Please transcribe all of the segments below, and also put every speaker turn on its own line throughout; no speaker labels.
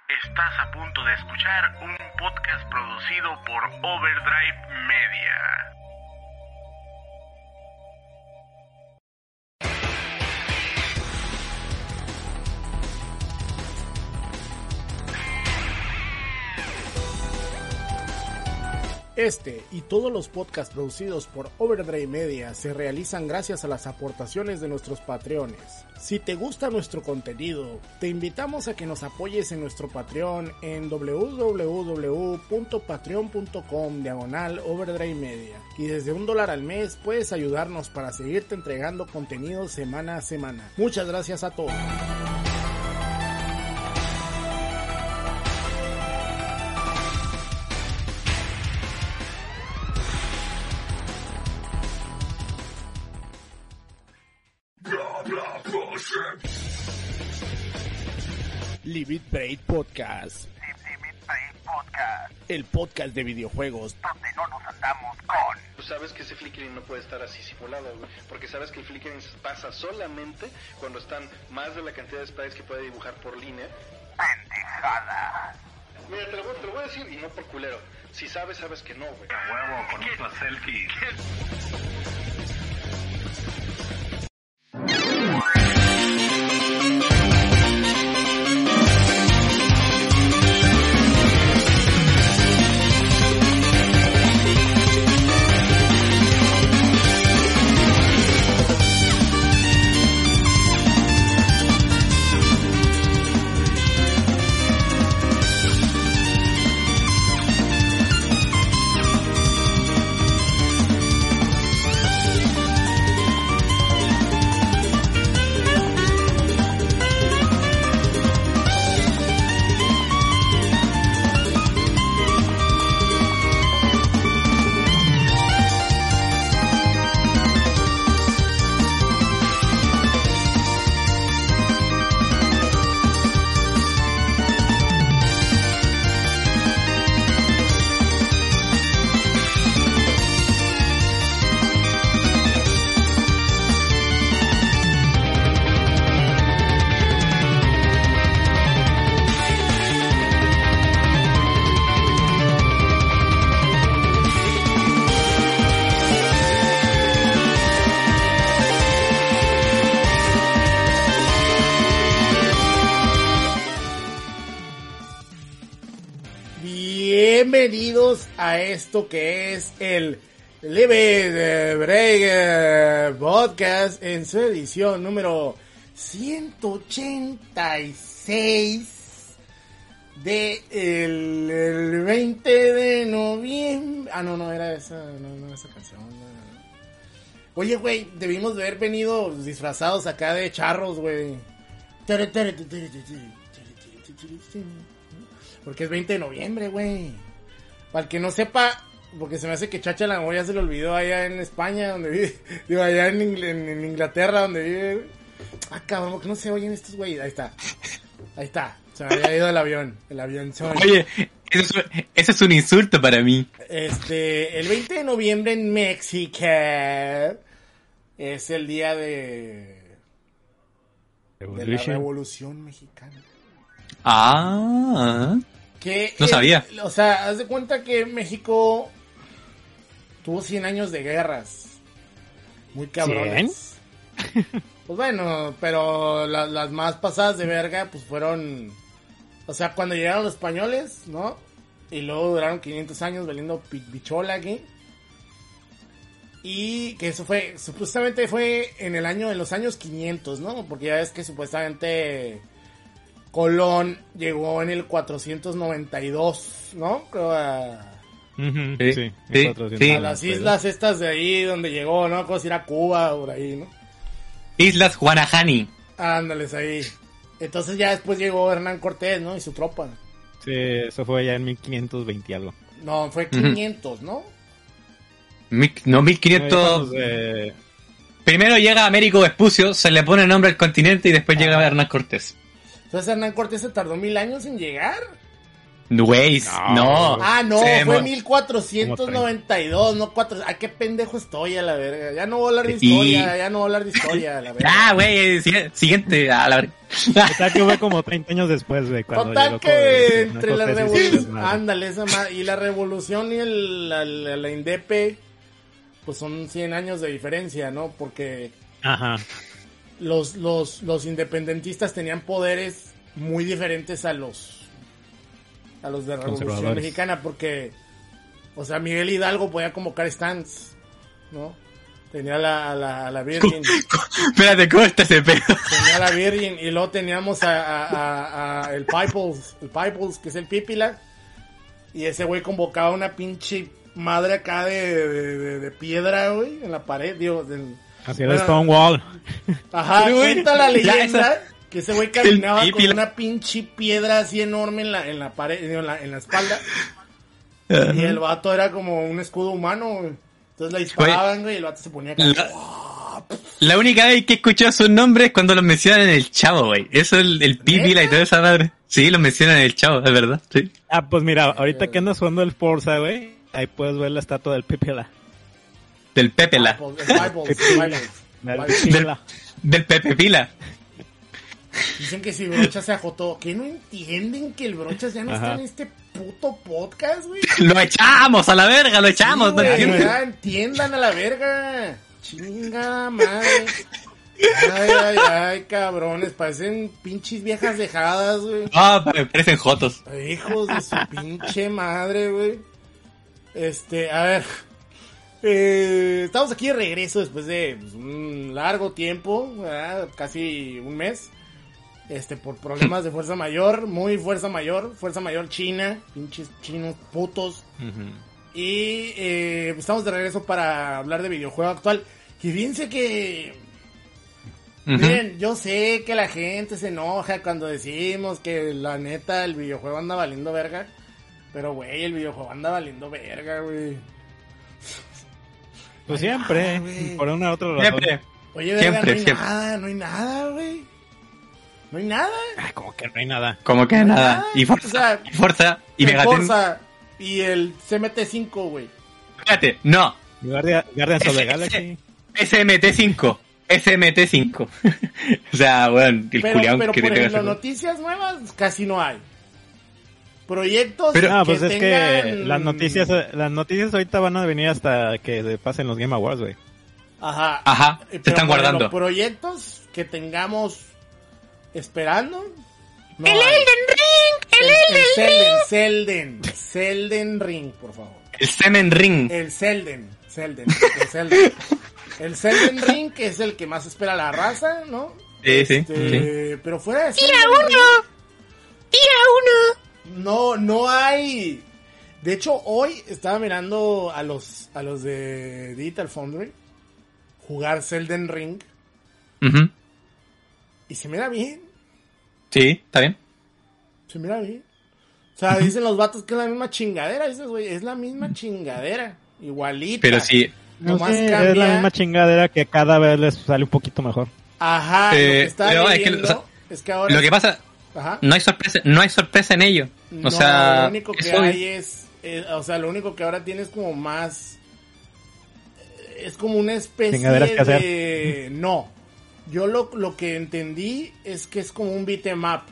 Estás a punto de escuchar un podcast producido por Overdrive Media.
Este y todos los podcasts producidos por Overdrive Media se realizan gracias a las aportaciones de nuestros patreones. Si te gusta nuestro contenido, te invitamos a que nos apoyes en nuestro Patreon en www.patreon.com/Overdrive Media. Y desde $1 al mes puedes ayudarnos para seguirte entregando contenido semana a semana. Muchas gracias a todos. Live It Break Podcast. El podcast de videojuegos
donde no nos andamos con.
Tú sabes que ese flickering no puede estar así simulado, güey, porque sabes que el flickering pasa solamente cuando están más de la cantidad de sprites que puede dibujar por línea.
Pendejada.
Mira, te lo voy a decir y no por culero. Si sabes, sabes que no, güey.
A huevo, con nuestras selfies.
Bienvenidos a esto que es el Live It Break Podcast en su edición número 186 el 20 de noviembre. Ah, no era esa, no esa canción. No. Oye, güey, debimos de haber venido disfrazados acá de charros, güey. Porque es 20 de noviembre, güey. Para el que no sepa, porque se me hace que Chacha la ya se le olvidó allá en España, donde vive. Digo, allá en Inglaterra, donde vive, güey. Ah, cabrón, porque no se oyen estos güeyes. Ahí está. Se me había ido el avión.
Oye, eso es un insulto para mí.
El 20 de noviembre en México es el día de la Revolución Mexicana.
Ah,
que
no sabía.
O sea, haz de cuenta que México tuvo 100 años de guerras. Muy cabrones. ¿100? Pues bueno, pero las más pasadas de verga, pues fueron... O sea, cuando llegaron los españoles, ¿no? Y luego duraron 500 años valiendo bichola aquí. Y que eso fue... Supuestamente fue en los años 500, ¿no? Porque ya ves que supuestamente... Colón llegó en el 492, ¿no? Creo
Sí.
A las islas estas de ahí donde llegó, ¿no? Como si era Cuba o por ahí, ¿no?
Islas Guanahani.
Ándales ahí. Entonces ya después llegó Hernán Cortés, ¿no? Y su tropa.
Sí, eso fue ya en 1520 y algo.
No, fue 500, ¿no?
No, 1500... Primero llega Américo Vespucio, se le pone nombre al continente y después llega Hernán Cortés.
Entonces Hernán Cortés se tardó 1000 años en llegar.
Güey, no.
Ah, no,
Se
fue
mo-
1492, no 4. Ay, qué pendejo estoy a la verga. Ya no voy a hablar de historia, a la verga.
Ya, güey, siguiente. A la verga.
Total que fue como 30 años después, güey. Cuando
Total
llegó
que
con-
entre la
con Cortés y
revolución,
desmadre.
ándale, esa madre, y la revolución y la indepe, pues son 100 años de diferencia, ¿no? Porque
Ajá.
los independentistas tenían poderes muy diferentes a los de la Revolución
Conservadores.
Mexicana, porque, o sea, Miguel Hidalgo podía convocar stands, ¿no? Tenía a la Virgen,
Espérate, ¿cómo está ese pedo?
tenía a la Virgen, y luego teníamos a el Piples, que es el Pípila, y ese güey convocaba una pinche madre acá de piedra, güey, en la pared, digo,
Así era Stonewall.
ajá,
Pero, güey,
cuenta la
ya
leyenda
esa-
que ese güey caminaba
El
con
Pípila.
una pinche piedra así enorme en la pared, digo, en la espalda, y el vato era como un escudo humano, güey. Entonces le disparaban, güey, y el vato se ponía acá.
La única vez que he escuchado sus nombres es cuando los mencionan en el Chavo, güey. Eso, el Pípila y toda esa madre. Sí, los mencionan en el Chavo, es verdad. Sí.
Ah, pues mira, ahorita que andas jugando el Forza, güey, ahí puedes ver la estatua del Pipila.
Del Pepela. Del Pepe Pila.
Dicen que si Brochas se ajotó, que no entienden que el Brochas ya no
Ajá.
está en este puto podcast, güey.
Lo echamos a la verga, lo echamos.
Sí,
¿no
güey,
entiendes?
ya entiendan a la verga. Chinga madre. Ay, cabrones, parecen pinches viejas dejadas, güey.
Ah, me parecen jotos.
Hijos de su pinche madre, güey. A ver. Estamos aquí de regreso después de pues, un largo tiempo, ¿verdad? Casi un mes. Por problemas de fuerza mayor, muy fuerza mayor china, pinches chinos putos. Y estamos de regreso para hablar de videojuego actual. Y fíjense que...
Ujú.
Miren, yo sé que la gente se enoja cuando decimos que la neta el videojuego anda valiendo verga. Pero, güey, el videojuego anda valiendo verga, güey.
Pues siempre,
güey.
por una u otra razón.
Siempre.
Oye, verga,
Siempre,
no hay
siempre.
nada, no hay nada, güey. No hay nada.
Ah, como que no hay nada.
Como que
No hay
nada. Y Forza.
O sea,
Y Forza. Y
el
Megaten.
Forza y el CMT5, güey.
Espérate, no.
Guardians of the Galaxy.
SMT5. SMT5. O sea, bueno, el
Pero
culiao
por
que te
ejemplo,
pegas.
noticias nuevas casi no hay. Proyectos
Pero,
que
pues es que
tengan...
las noticias ahorita van a venir hasta que pasen los Game Awards, güey.
Ajá.
Ajá, se
Pero,
están
por ejemplo,
guardando.
proyectos que tengamos esperando. No
¡El
hay.
Elden Ring!
Zelden Ring, por favor.
El Semen Ring.
El Zelden. El Zelden Ring, que es el que más espera la raza, ¿no?
Sí, sí.
Pero fuera de
¡Tira
Zelden
uno!
Ring,
¡Tira uno!
no hay. De hecho, hoy estaba mirando a los de Digital Foundry jugar Zelden Ring
Ujú.
y se mira bien.
Sí, está bien.
Se mira bien. O sea, dicen los vatos que es la misma chingadera. Dices, güey, es la misma chingadera. Igualita.
Pero sí.
Nomás
Sí,
cambia.
es la misma chingadera que cada vez les sale un poquito mejor.
Ajá, lo que estaba
pero es que,
leyendo
o sea,
es que ahora...
Lo que pasa,
Ajá.
no hay sorpresa en ello.
No,
O sea,
lo único que
eso
hay es... o sea, lo único que ahora tienes como más... Es como una especie
Chingaderas que hacer.
de... No. Yo lo que entendí es que es como un beat 'em up.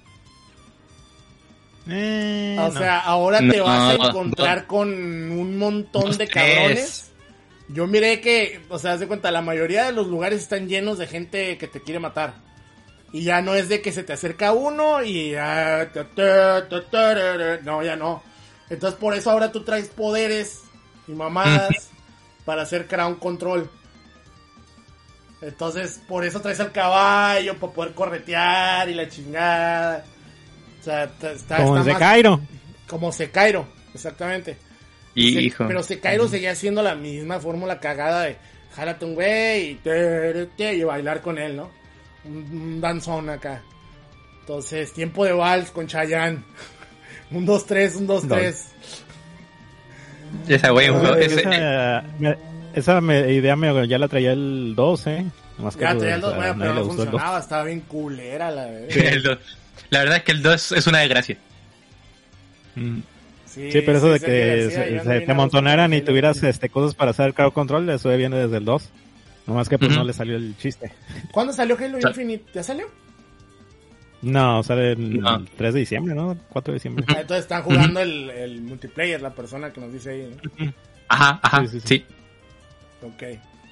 O
No.
sea, ahora te
No,
vas a
no,
encontrar con un montón
Dos,
de
tres.
cabrones. Yo miré que, o sea, haz de cuenta, la mayoría de los lugares están llenos de gente que te quiere matar. Y ya no es de que se te acerca uno y ya... No, ya no. Entonces por eso ahora tú traes poderes y mamadas para hacer crown control. Entonces por eso traes al caballo, para poder corretear y la chingada. O sea, está
Como en
más-
Sekiro.
Como Sekiro, exactamente.
hijo.
Pero Sekiro seguía haciendo la misma fórmula cagada de jálate un güey y bailar con él, ¿no? Un danzón acá. Entonces, tiempo de vals con Chayanne. Un 2-3, un 2-3.
Esa güey,
Esa idea ya la traía el 2, Nomás que,
Ya
pues,
traía el 2,
a
bueno,
nadie
pero
le
no
gustó el 2.
funcionaba, estaba bien culera la verdad.
el dos. La verdad es que el 2 es una desgracia.
Sí, pero eso de que se te amontonaran y tuvieras cosas para hacer el crowd control, eso viene desde el 2. Nomás que pues no le salió el chiste.
¿Cuándo salió Halo Infinite? ¿Ya salió?
No, sale el 3 de diciembre, ¿no? 4 de diciembre.
Entonces están jugando el multiplayer, la persona que nos dice ahí, ¿no?
Ajá, sí.
Ok.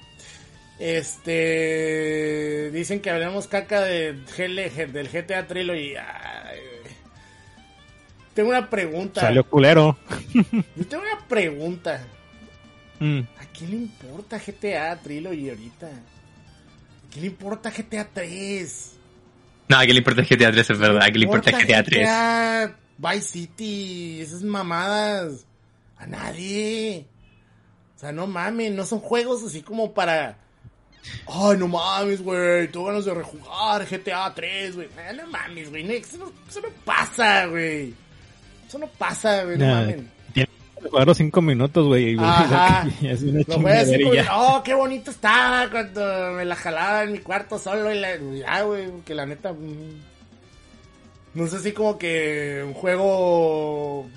Dicen que hablemos caca del GTA Trilogy. Ay, tengo una pregunta.
Salió culero.
Yo tengo una pregunta. ¿A quién le importa GTA Trilogy ahorita? ¿A quién le importa GTA 3?
No, ¿a quién le importa GTA 3? Es verdad, ¿a quién le importa GTA 3?
GTA Vice City, esas mamadas. A nadie. O sea, no mames, no son juegos así como para... Ay, no mames, güey, tengo ganas de rejugar GTA 3, güey. No mames, güey, eso no pasa, güey. Eso no pasa, güey, no mames.
Tienes que jugar los 5 minutos, güey.
Ajá.
Es una
Lo voy a decir
chingadería.
oh, qué bonito estaba cuando me la jalaba en mi cuarto solo y ya, güey, que la neta... No es así como que un juego...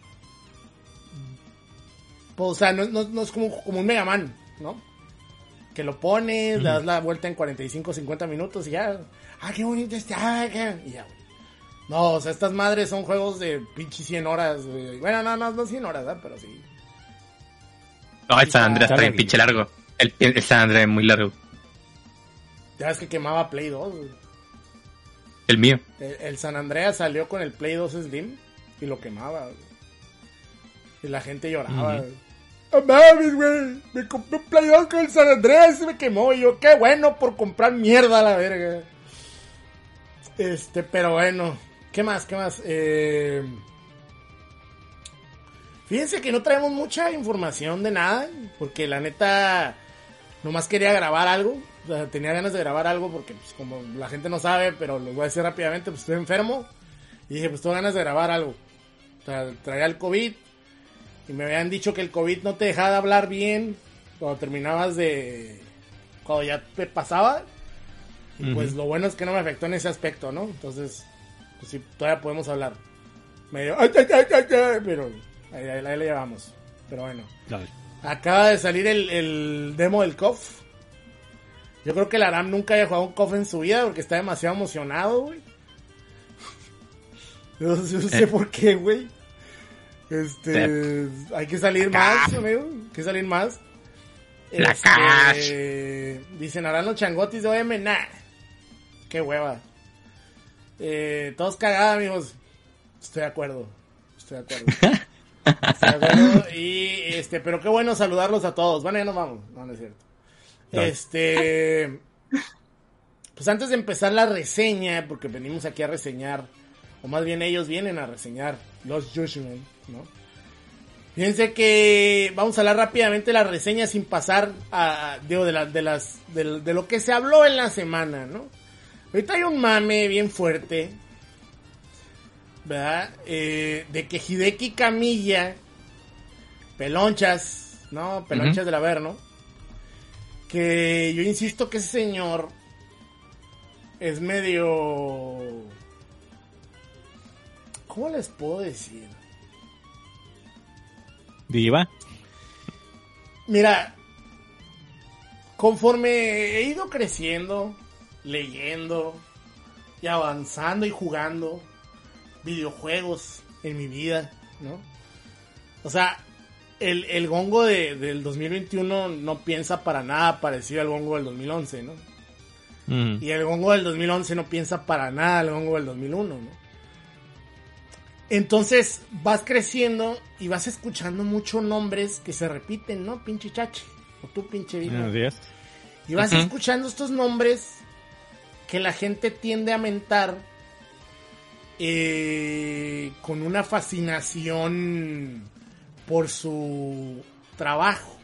Pues, o sea, no es como un Mega Man, ¿no? Que lo pones, le das la vuelta en 45, 50 minutos y ya. Ah, qué bonito está. Y ya, güey. No, o sea, estas madres son juegos de pinche 100 horas, güey. Bueno, no 100 horas, ¿verdad? Pero sí.
No, el San Andreas está bien pinche largo. El San Andreas es muy largo.
Ya ves que quemaba Play 2, güey.
El mío.
El San Andreas salió con el Play 2 Slim y lo quemaba, güey. Y la gente lloraba, güey. ¡Oh, mames, güey! Me compré un Play 2 con el San Andreas y se me quemó. Y yo, qué bueno por comprar mierda a la verga. Pero bueno. ¿Qué más? Fíjense que no traemos mucha información de nada. Porque la neta, nomás quería grabar algo. O sea, tenía ganas de grabar algo porque, pues, como la gente no sabe, pero lo voy a decir rápidamente, pues estoy enfermo. Y dije, pues tengo ganas de grabar algo. O sea, traía el COVID. Y me habían dicho que el COVID no te dejaba de hablar bien cuando terminabas cuando ya te pasaba. Y pues lo bueno es que no me afectó en ese aspecto, ¿no? Entonces, pues sí, todavía podemos hablar. Medio... Pero ahí le llevamos. Pero bueno. Dale. Acaba de salir el demo del KOF. Yo creo que el Aram nunca había jugado un KOF en su vida porque está demasiado emocionado, güey. Yo no sé por qué, güey. Hay que salir más, amigo. Hay que salir más.
La cash.
Dicen, ¿harán los changotis de OM? Nah. Qué hueva. Todos cagados, amigos. Estoy de acuerdo. Y, pero qué bueno saludarlos a todos. Bueno, ya nos vamos. No es cierto. Pues antes de empezar la reseña, porque venimos aquí a reseñar, o más bien ellos vienen a reseñar Lost Judgment, ¿no? Fíjense que vamos a hablar rápidamente de la reseña sin pasar de lo que se habló en la semana, ¿no? Ahorita hay un mame bien fuerte, ¿verdad? De que Hideki Kamiya, Pelonchas, ¿no? Pelonchas del Averno, que yo insisto que ese señor es medio... ¿Cómo les puedo decir?
¿Diva?
Mira, conforme he ido creciendo, leyendo y avanzando y jugando videojuegos en mi vida, ¿no? O sea, el gongo del 2021 no piensa para nada parecido al gongo del 2011, ¿no? Y el gongo del 2011 no piensa para nada al gongo del 2001, ¿no? Entonces vas creciendo y vas escuchando muchos nombres que se repiten, ¿no? Pinche Chachi, o tú pinche Vino.
Buenos días.
Y vas escuchando estos nombres que la gente tiende a mentar con una fascinación por su trabajo,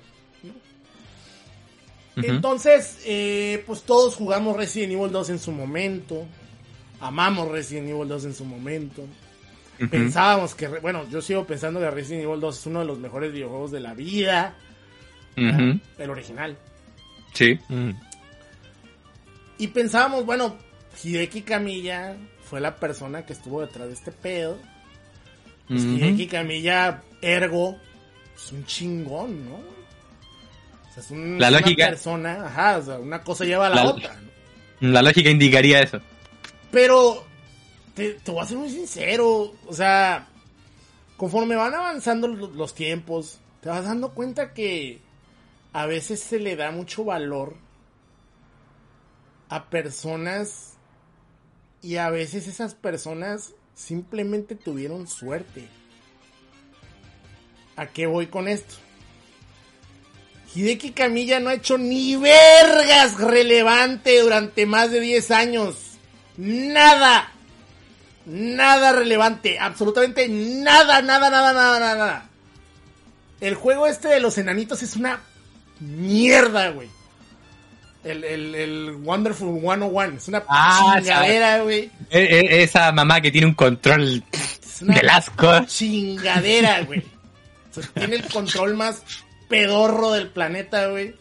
¿no? Entonces, pues todos jugamos Resident Evil 2 en su momento, amamos Resident Evil 2 en su momento. Pensábamos que, bueno, yo sigo pensando que Resident Evil 2 es uno de los mejores videojuegos de la vida. El original.
Sí.
Y pensábamos, bueno, Hideki Kamiya fue la persona que estuvo detrás de este pedo. Hideki Kamiya, ergo, es un chingón, ¿no? O sea, es
La lógica,
una persona, ajá, o sea, una cosa lleva a la otra, ¿no?
La lógica indicaría eso.
Pero, te voy a ser muy sincero, o sea, conforme van avanzando los tiempos, te vas dando cuenta que a veces se le da mucho valor a personas y a veces esas personas simplemente tuvieron suerte. ¿A qué voy con esto? Hideki Kamiya no ha hecho ni vergas relevante durante más de 10 años. Nada. Nada relevante. Absolutamente nada. El juego este de los enanitos es una mierda, güey. El Wonderful 101. Es una chingadera, güey.
Esa mamá que tiene un control del asco.
Chingadera, güey. O sea, tiene el control más pedorro del planeta, güey.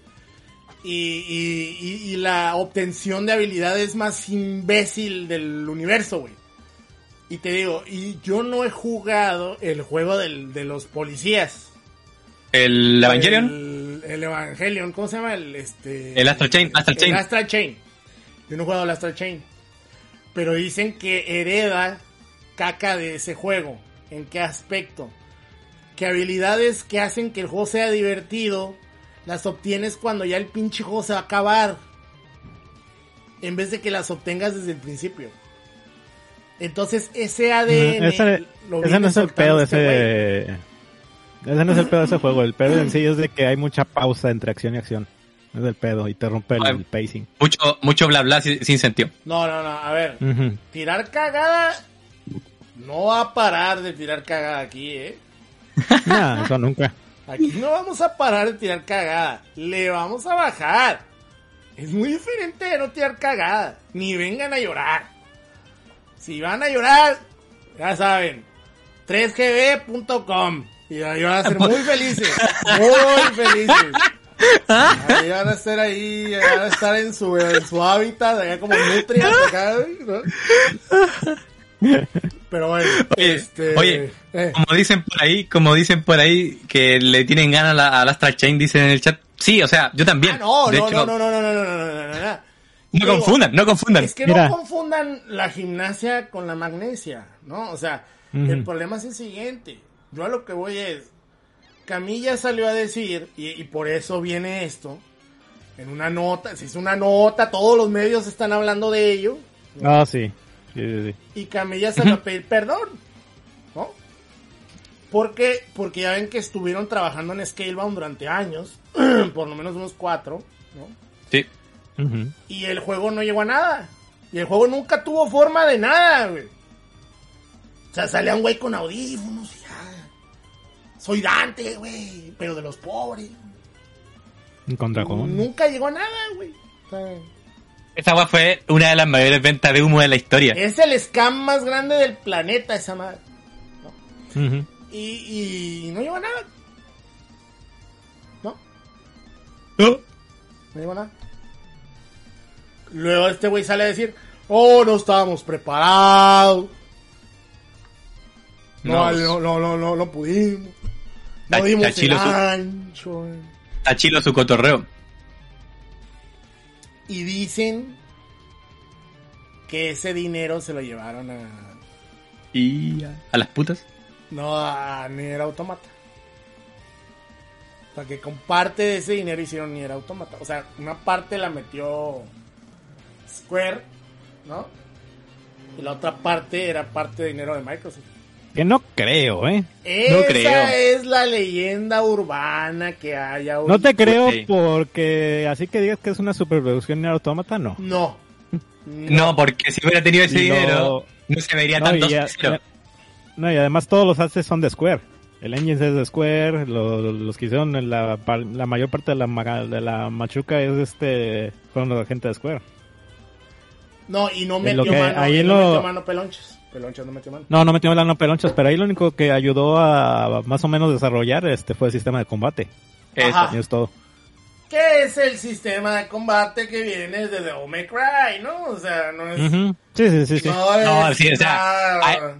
Y la obtención de habilidades más imbécil del universo, güey. Y te digo, y yo no he jugado el juego de los policías.
¿El Evangelion?
El Evangelion, ¿cómo se llama? El
Astral Chain.
El Astral Chain. Yo no he jugado el Astral Chain. Pero dicen que hereda caca de ese juego. ¿En qué aspecto? Que habilidades que hacen que el juego sea divertido las obtienes cuando ya el pinche juego se va a acabar, en vez de que las obtengas desde el principio. Entonces ese ADN
ese no es el pedo de ese no es el pedo de ese juego. El pedo en sí es de que hay mucha pausa entre acción y acción. Es el pedo y te rompe el pacing.
Mucho bla bla sin sentido.
No, a ver, tirar cagada no va a parar de tirar cagada aquí,
No, eso nunca.
Aquí no vamos a parar de tirar cagada. Le vamos a bajar. Es muy diferente de no tirar cagada. Ni vengan a llorar. Si van a llorar, ya saben, 3gb.com. Y ahí van a ser muy felices. Muy felices. Ahí van a estar ahí, van a estar en su hábitat, allá como nutrias acá, ¿no? Pero bueno,
oye, como dicen por ahí que le tienen ganas al Astral Chain, dicen en el chat. Sí, o sea, yo también.
No.
No confundan.
Es que no confundan la gimnasia con la magnesia, ¿no? O sea, el problema es el siguiente. Yo a lo que voy es, Kamiya salió a decir, y por eso viene esto, en una nota, se hizo una nota, todos los medios están hablando de ello, ¿no?
Sí.
Y Kamiya salió a pedir perdón, ¿no? Porque ya ven que estuvieron trabajando en Scalebound durante años, por lo menos unos 4, ¿no?
Sí.
Y el juego no llegó a nada. Y el juego nunca tuvo forma de nada, güey. O sea, salía un güey con audífonos y ya. Soy Dante, güey, pero de los pobres.
¿Contra cómo?
Nunca llegó a nada, güey. O sea,
esa weá fue una de las mayores ventas de humo de la historia.
es el scam más grande del planeta, esa madre, ¿no?
Uh-huh.
Y no llegó a nada. ¿No?
¿No?
No llegó a nada. Luego este güey sale a decir, no estábamos preparados. No pudimos. No dimos el ancho.
Está chilo su cotorreo.
Y dicen que ese dinero se lo llevaron
¿Y a las putas?
No, a Nier Automata. O sea, que con parte de ese dinero hicieron Nier Automata. O sea, una parte la metió Square, ¿no? Y la otra parte era parte de dinero de Microsoft.
Que no creo,
Esa es la leyenda urbana que hay ahorita.
No te creo porque así que digas que es una superproducción de Autómata, no.
No, porque si hubiera tenido ese dinero, no se vería tanto.
No, y además todos los assets son de Square. El engine es de Square, los que hicieron la mayor parte de la machuca es fueron los agentes de Square.
No, y no metió mano Pelonchas. Pelonchas no metió mano.
No metió mano Pelonchas, pero ahí lo único que ayudó a más o menos desarrollar fue el sistema de combate.
Eso.
Y es todo.
¿Qué es el sistema de combate que viene desde Devil May Cry, no? O sea, no es...
Uh-huh. Sí.
No, sí, o sea...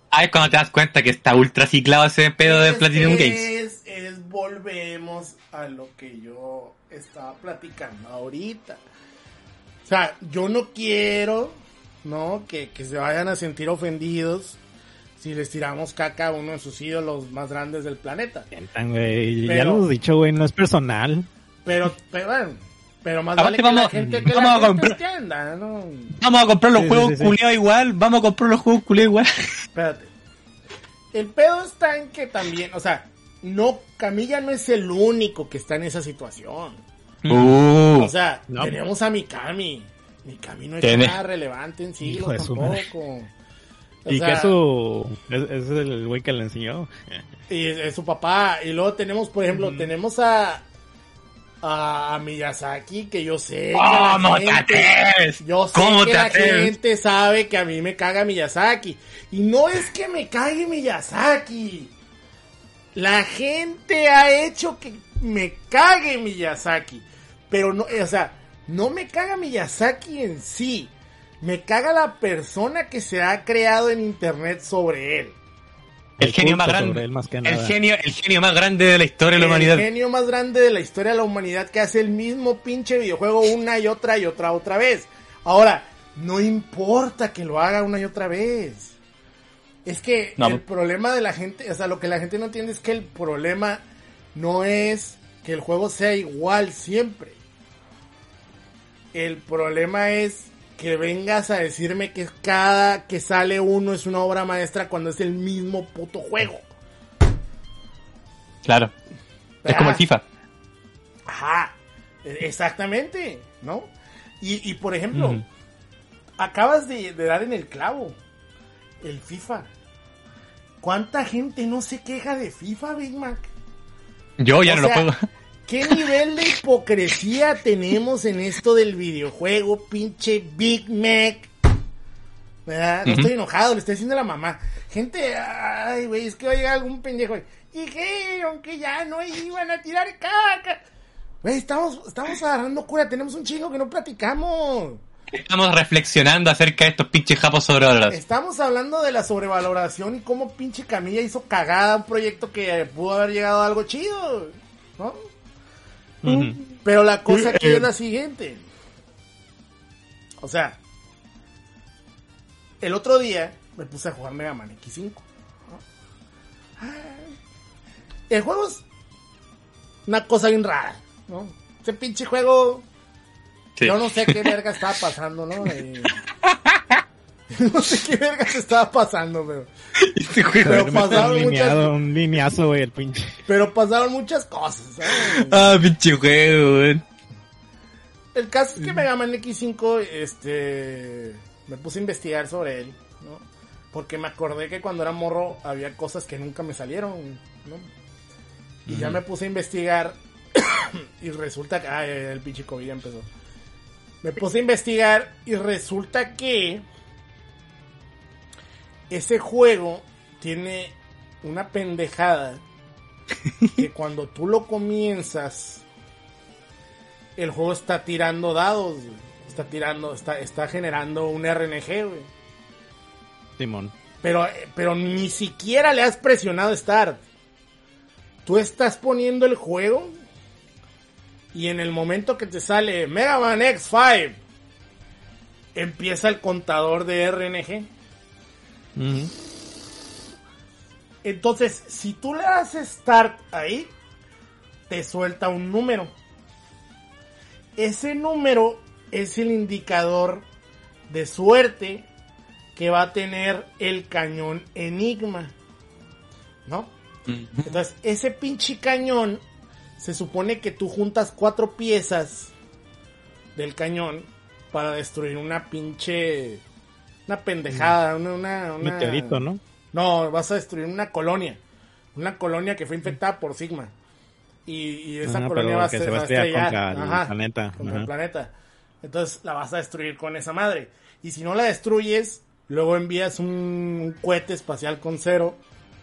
Es cuando te das cuenta que está ultra ciclado ese pedo de Platinum Games.
Volvemos a lo que yo estaba platicando ahorita. O sea, yo no quiero, ¿no? Que se vayan a sentir ofendidos si les tiramos caca a uno de sus ídolos más grandes del planeta.
Güey, ya lo hemos dicho, güey, no es personal.
Pero bueno, pero más
Aparte
vale que
vamos-
la gente, que
vamos
la
a
gente
comprar-
entienda, ¿no?
Vamos a comprar los
Sí,
juegos
sí, sí.
culiados igual. Vamos a comprar los juegos culiados igual.
Espérate. El pedo está en que también, o sea, no, Camilla no es el único que está en esa situación. O sea,
No.
tenemos a Mikami. Mikami no es
Tiene.
nada relevante en sí,
Hijo de su
tampoco. O
Y
sea,
que es el güey que le enseñó.
y es su papá. Y luego tenemos, por ejemplo, tenemos a Miyazaki, que yo sé que
¿Cómo
la
te
gente,
atreves?
yo sé
¿Cómo
que
te
la
atreves?
gente sabe que a mí me caga Miyazaki. Y no es que me cague Miyazaki. La gente ha hecho que me cague Miyazaki. Pero no, o sea, no me caga Miyazaki en sí. Me caga la persona que se ha creado en internet sobre él.
El genio más
culto sobre
grande.
él más que
El
nada.
genio más grande de la historia de la humanidad.
El genio más grande de la historia de la humanidad, que hace el mismo pinche videojuego una y otra vez. Ahora, no importa que lo haga una y otra vez. Es que
No.
el problema de la gente, o sea, lo que la gente no entiende es que el problema no es que el juego sea igual siempre. El problema es que vengas a decirme que cada que sale uno es una obra maestra cuando es el mismo puto juego.
Claro. Es como el FIFA.
Ajá, exactamente, ¿no? Y por ejemplo,
Ujú.
acabas de dar en el clavo, el FIFA. ¿Cuánta gente no se queja de FIFA, Big Mac?
Yo ya
O
no lo
sea,
juego.
¿Qué nivel de hipocresía tenemos en esto del videojuego, pinche Big Mac? ¿Verdad? No
Ujú.
estoy enojado, le estoy diciendo a la mamá. Gente, ay, güey, es que va a llegar algún pendejo. Y dijeron que ya no iban a tirar caca. Güey, estamos agarrando cura, tenemos un chingo que no platicamos.
Estamos reflexionando acerca de estos pinches japos sobrevalorados.
Estamos hablando de la sobrevaloración y cómo pinche Camilla hizo cagada un proyecto que pudo haber llegado a algo chido, ¿no?
Ujú.
Pero la cosa aquí es la siguiente. O sea, el otro día me puse a jugar Mega Man X5. ¿no? El juego es una cosa bien rara, ¿no? Ese pinche juego,
Sí.
yo no sé qué verga estaba pasando, ¿no? No sé qué verga se estaba pasando, pero...
Este juego.
Pero
Le mete
pasaron
un lineazo, güey, el pinche.
Pero pasaron muchas cosas, ¿sabes?
Ah, pinche juego, weón.
El caso es que Mega Man X5, me puse a investigar sobre él, ¿no? Porque me acordé que cuando era morro había cosas que nunca me salieron, ¿no? Y ya me puse a investigar y resulta que... Ay, el pinche COVID ya empezó. Me puse a investigar y resulta que ese juego tiene una pendejada que cuando tú lo comienzas, el juego está tirando dados, güey. Está generando un RNG, güey.
Simón.
Pero ni siquiera le has presionado Start. Tú estás poniendo el juego y en el momento que te sale Mega Man X5, empieza el contador de RNG.
Ujú.
Entonces, si tú le das Start ahí, te suelta un número. Ese número es el indicador de suerte que va a tener el cañón Enigma, ¿no? Entonces, ese pinche cañón, se supone que tú juntas 4 piezas del cañón para destruir una pinche... Una pendejada, una...
Meteorito, ¿no?
No, vas a destruir una colonia. Una colonia que fue infectada por Sigma. Y esa
Ajá,
colonia
pero
va a
que
ser,
se va a
va a
estrellar
estrellar.
contra el
Ajá,
planeta.
contra
Ajá.
el planeta. Entonces la vas a destruir con esa madre. Y si no la destruyes, luego envías un cohete espacial con 0.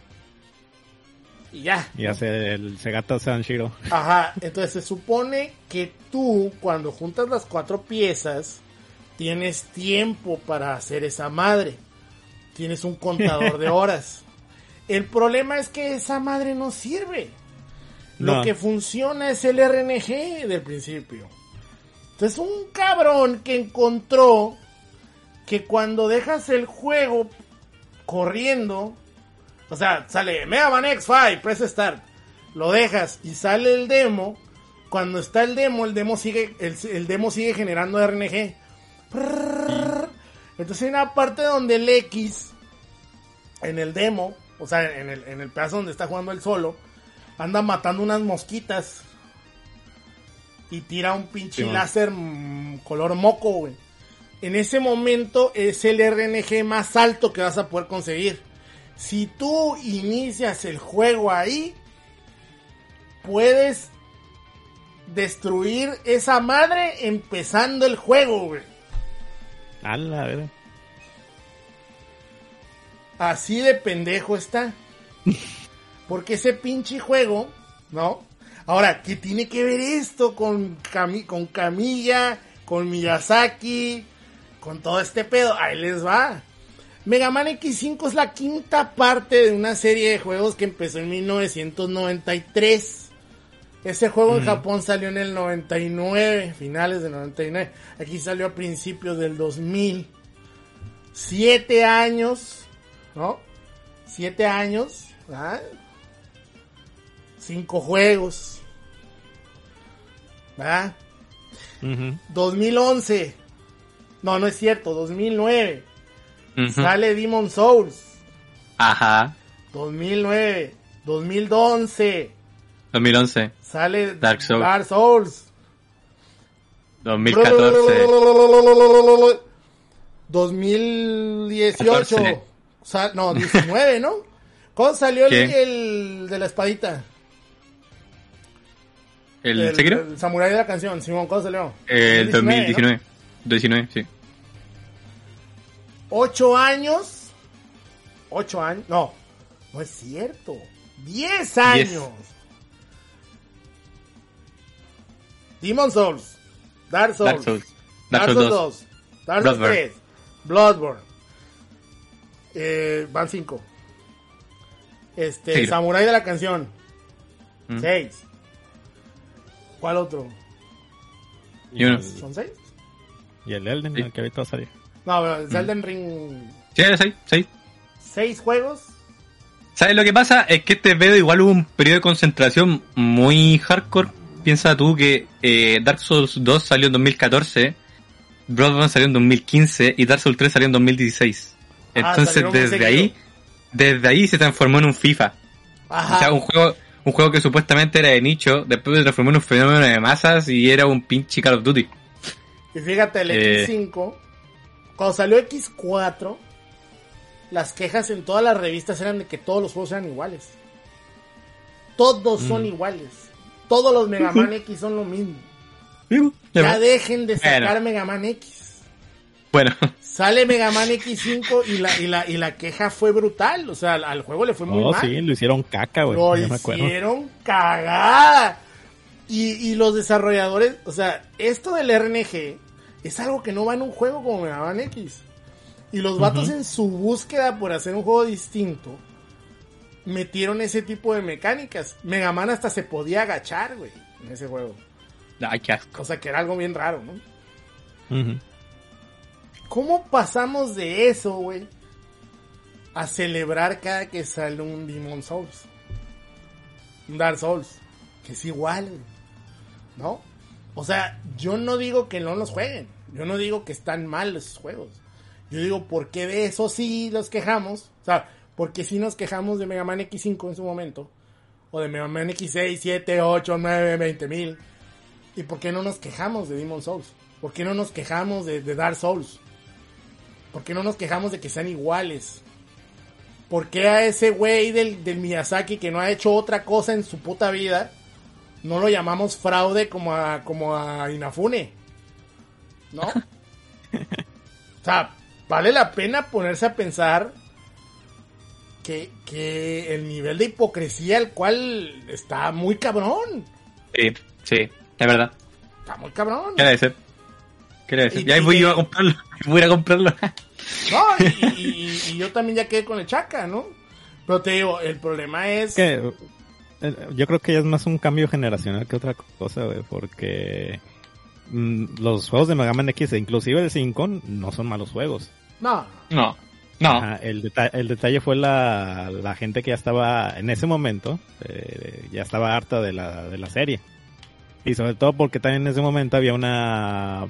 Y ya.
Y hace el Segata Sanshiro.
Ajá, entonces se supone que tú, cuando juntas las 4 piezas, tienes tiempo para hacer esa madre. tienes un contador de horas. El problema es que esa madre no sirve.
No.
Lo que funciona es el RNG del principio. Entonces un cabrón que encontró que cuando dejas el juego corriendo, o sea, sale Mega Man X5, press start, lo dejas y sale el demo. Cuando está el demo sigue el demo sigue generando RNG. Entonces hay una parte donde el X en el demo, o sea, en el pedazo donde está jugando el solo, anda matando unas mosquitas y tira un pinche láser color moco, güey. En ese momento es el RNG más alto que vas a poder conseguir. Si tú inicias el juego ahí, puedes destruir esa madre empezando el juego, güey.
A la verdad.
Así de pendejo está. Porque ese pinche juego, ¿no? Ahora, ¿qué tiene que ver esto con Kamiya, con Miyazaki, con todo este pedo? Ahí les va. Mega Man X5 es la quinta parte de una serie de juegos que empezó en 1993. Ese juego en Japón salió en el 99, finales del 99. Aquí salió a principios del 2000. 7 años, ¿no? 7 años, ¿verdad? 5 juegos, ¿verdad? 2011. No es cierto, 2009. Sale Demon Souls.
Ajá.
2009. 2011.
2011.
Sale
Dark
Souls.
Souls. 2014.
2018. No, 19, ¿no? ¿Cuándo salió el de la espadita?
¿El Sekiro?
El samurái de la canción, Simón, ¿cuándo salió?
El 2019.
¿no?
19, sí.
8 años. 8 años. No es cierto. 10 años. Demon Souls. Dark Souls 2. Dark Souls 3. Bloodborne. Van 5. Samurai de la canción. 6. ¿Cuál otro?
Y uno.
¿Son 6?
Y el Elden, el que ahorita va a salir.
No, pero el Elden Ring.
Sí, era 6.
6 juegos.
¿Sabes lo que pasa? Es que este pedo igual hubo un periodo de concentración muy hardcore. Piensa tú que Dark Souls 2 salió en 2014, Bloodborne salió en 2015 y Dark Souls 3 salió en 2016. Entonces desde ahí se transformó en un FIFA. Ajá. O sea, un juego que supuestamente era de nicho, después se transformó en un fenómeno de masas y era un pinche Call of Duty.
Y fíjate, el X5, cuando salió X4, las quejas en todas las revistas eran de que todos los juegos eran iguales. Todos son iguales. Todos los Mega Man X son lo mismo. Ya dejen de sacar Mega Man X.
Bueno.
Sale Mega Man X5 y la queja fue brutal. O sea, al juego le fue muy mal.
Sí, lo hicieron caca, güey.
Lo hicieron cagada. Y los desarrolladores, o sea, esto del RNG es algo que no va en un juego como Mega Man X. Y los vatos en su búsqueda por hacer un juego distinto metieron ese tipo de mecánicas. Mega Man hasta se podía agachar, güey, en ese juego.
Ay, qué asco.
O sea, que era algo bien raro, ¿no? ¿Cómo pasamos de eso, güey, a celebrar cada que sale un Demon Souls? Un Dark Souls. Que es igual, güey, ¿no? O sea, yo no digo que no los jueguen. Yo no digo que están mal esos juegos. Yo digo, ¿por qué de eso sí los quejamos? O sea, porque sí nos quejamos de Mega Man X5 en su momento, o de Mega Man X6, 7, 8, 9, 20,000. ¿Y por qué no nos quejamos de Demon Souls? ¿Por qué no nos quejamos de Dark Souls? ¿Por qué no nos quejamos de que sean iguales? ¿Por qué a ese güey del Miyazaki que no ha hecho otra cosa en su puta vida no lo llamamos fraude como a Inafune? ¿No? O sea, vale la pena ponerse a pensar que el nivel de hipocresía al cual está muy cabrón.
Sí, es verdad.
Está muy cabrón.
¿Qué debe ser? Quiero decir, ya voy a comprarlo. Voy a ir a comprarlo.
No, y yo también ya quedé con el Chaka, ¿no? Pero te digo, el problema es...
Yo creo que es más un cambio generacional que otra cosa, güey, porque los juegos de Mega Man X, inclusive el 5, no son malos juegos.
No.
Ajá, el detalle fue la gente que ya estaba, en ese momento, ya estaba harta de la serie. Y sobre todo porque también en ese momento había una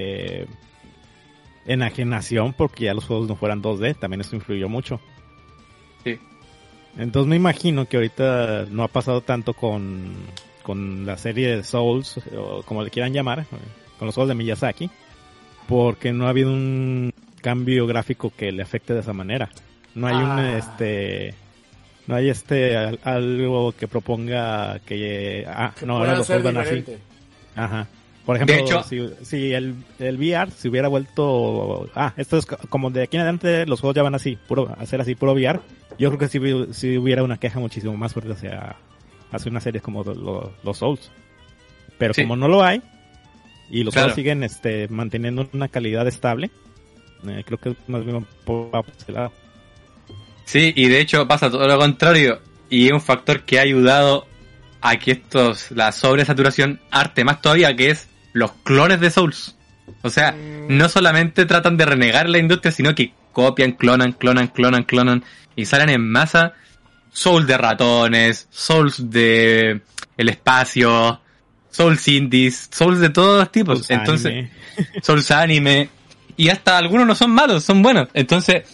enajenación porque ya los juegos no fueran 2D, también eso influyó mucho.
Sí.
Entonces me imagino que ahorita no ha pasado tanto con la serie de Souls, o como le quieran llamar, con los juegos de Miyazaki, porque no ha habido un cambio gráfico que le afecte de esa manera. No hay no hay algo que proponga que ahora los juegos van así. Ajá. Por ejemplo, de hecho, si el VR se hubiera vuelto... esto es como de aquí en adelante los juegos ya van así, hacer así puro VR. Yo creo que si hubiera una queja muchísimo más fuerte hacia una serie como los Souls. Pero como no lo hay, y los juegos siguen manteniendo una calidad estable, creo que más bien por ese lado.
Sí, y de hecho pasa todo lo contrario, y es un factor que ha ayudado a que la sobresaturación arte más todavía, que es los clones de Souls. O sea, no solamente tratan de renegar la industria, sino que copian, clonan, y salen en masa Souls de ratones, Souls de el espacio, Souls indies, Souls de todos los tipos. Souls entonces, anime. Souls anime, y hasta algunos no son malos, son buenos. Entonces,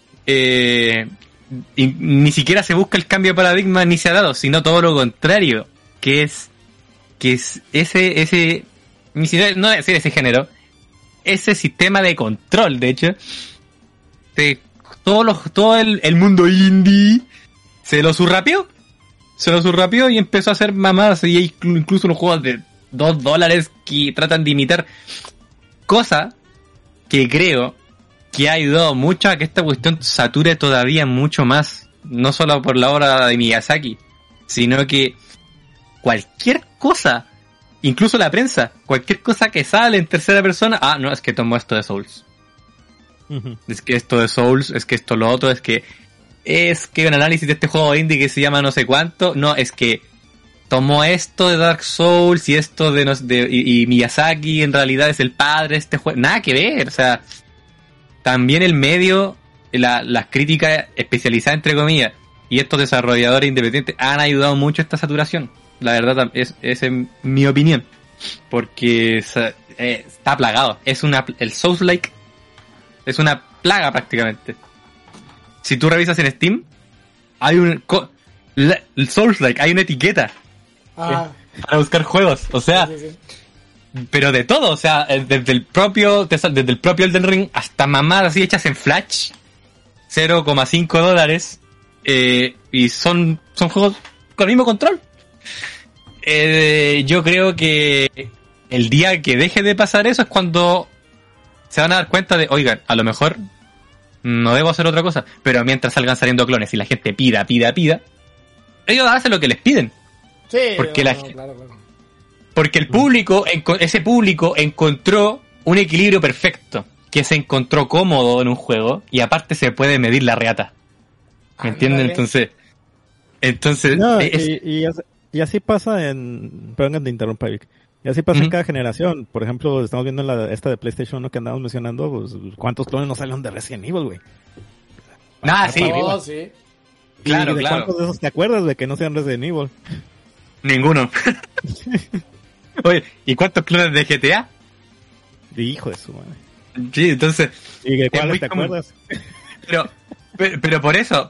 y ni siquiera se busca el cambio de paradigma ni se ha dado, sino todo lo contrario, que es ese no decir ese género, ese sistema de control, de hecho, de todo el mundo indie se lo surrapió y empezó a hacer mamadas, y hay incluso los juegos de $2 que tratan de imitar, cosa que creo que ha ayudado mucho a que esta cuestión sature todavía mucho más, no solo por la obra de Miyazaki, sino que cualquier cosa, incluso la prensa, cualquier cosa que sale en tercera persona, no, es que tomó esto de Souls. Uh-huh. Es que esto de Souls, es que esto lo otro, es que un análisis de este juego indie que se llama no sé cuánto, no, es que tomó esto de Dark Souls y esto y Miyazaki en realidad es el padre de este juego, nada que ver, o sea, también el medio, las críticas especializadas entre comillas y estos desarrolladores independientes han ayudado mucho a esta saturación. La verdad es mi opinión, porque está plagado. El Souls-like es una plaga prácticamente. Si tú revisas en Steam, hay el Souls-like, hay una etiqueta para buscar juegos, o sea, sí. Pero de todo, o sea, desde el propio Elden Ring hasta mamadas así hechas en Flash, $0.5, y son juegos con el mismo control. Yo creo que el día que deje de pasar eso es cuando se van a dar cuenta de, oigan, a lo mejor no debo hacer otra cosa, pero mientras salgan saliendo clones y la gente pida, ellos hacen lo que les piden. Sí, porque claro. Porque ese público encontró un equilibrio perfecto, que se encontró cómodo en un juego y aparte se puede medir la reata. ¿Me entienden? Entonces
no, y así pasa perdón, te interrumpa, Vic. Y así pasa en cada generación. Por ejemplo, estamos viendo esta de PlayStation 1 que andamos mencionando, pues, ¿cuántos clones no salieron de Resident Evil, güey?
Sí.
Claro. ¿Cuántos de esos te acuerdas de que no sean Resident Evil?
Ninguno. Oye, ¿y cuántos clones de GTA?
Hijo de su madre.
Sí, entonces...
¿Y de cuáles te acuerdas?
Pero por eso,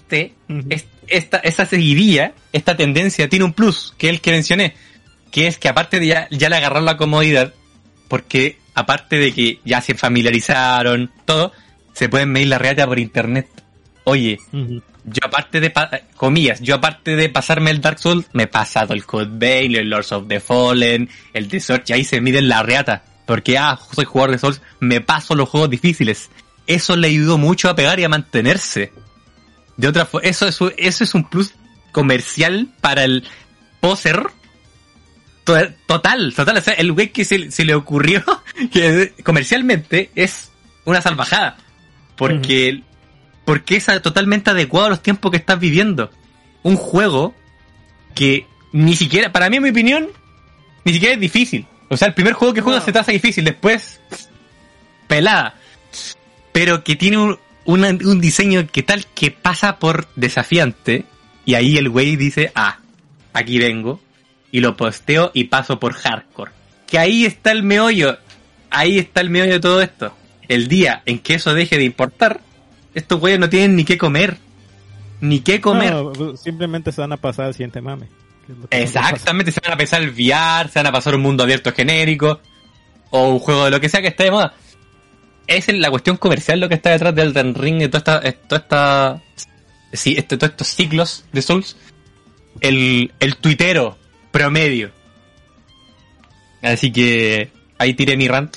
esa seguidilla, esta tendencia tiene un plus, que es el que mencioné, que es que aparte de ya le agarraron la comodidad, porque aparte de que ya se familiarizaron, todo, se pueden medir la reata por internet. Oye, yo aparte de pasarme el Dark Souls, me he pasado el Code Vein, el Lords of the Fallen, el The Search, y ahí se miden la reata, porque soy jugador de Souls, me paso los juegos difíciles. Eso le ayudó mucho a pegar y a mantenerse. De otra forma, eso es un plus comercial para el poser Total. O sea, el güey que se le ocurrió que comercialmente es una salvajada. Porque es totalmente adecuado a los tiempos que estás viviendo. Un juego que ni siquiera, para mí en mi opinión, ni siquiera es difícil. O sea, el primer juego que juegas se te hace difícil, después pelada. Pero que tiene un diseño que tal que pasa por desafiante. Y ahí el güey dice, aquí vengo. Y lo posteo y paso por hardcore. Que ahí está el meollo. Ahí está el meollo de todo esto. El día en que eso deje de importar, estos güeyes no tienen ni qué comer. No,
simplemente se van a pasar al siguiente mame.
Exactamente, se van a pasar el VR, se van a pasar un mundo abierto genérico. O un juego de lo que sea que esté de moda. Es la cuestión comercial lo que está detrás del Elden Ring y todos estos ciclos de Souls. El tuitero promedio. Así que ahí tiré mi rant.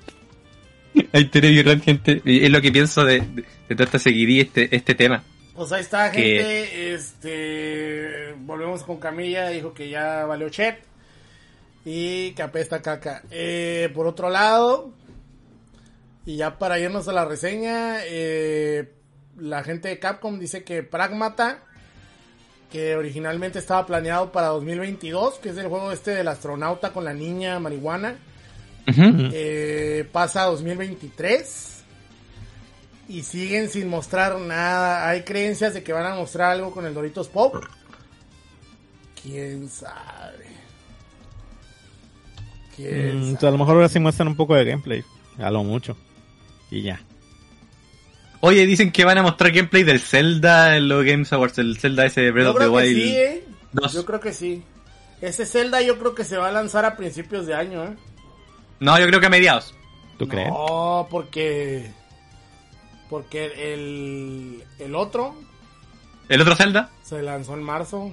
Gente. Es lo que pienso de toda esta seguidilla, este tema.
Pues ahí está, gente. Volvemos con Camilla. Dijo que ya valió chet. Y que apesta caca. Por otro lado, y ya para irnos a la reseña, la gente de Capcom dice que Pragmata, que originalmente estaba planeado para 2022, que es el juego del astronauta con la niña marihuana, pasa a 2023 y siguen sin mostrar nada. Hay creencias de que van a mostrar algo con el Doritos Pop. ¿Quién sabe?
A lo mejor ahora sí muestran un poco de gameplay, a lo mucho, y ya.
Oye, dicen que van a mostrar gameplay del Zelda en los Games Awards, el Zelda ese Breath of the Wild.
Sí, yo creo que sí. Ese Zelda yo creo que se va a lanzar a principios de año,
No, yo creo que a mediados.
¿Tú crees?
No, porque el otro...
¿El otro Zelda?
Se lanzó en marzo.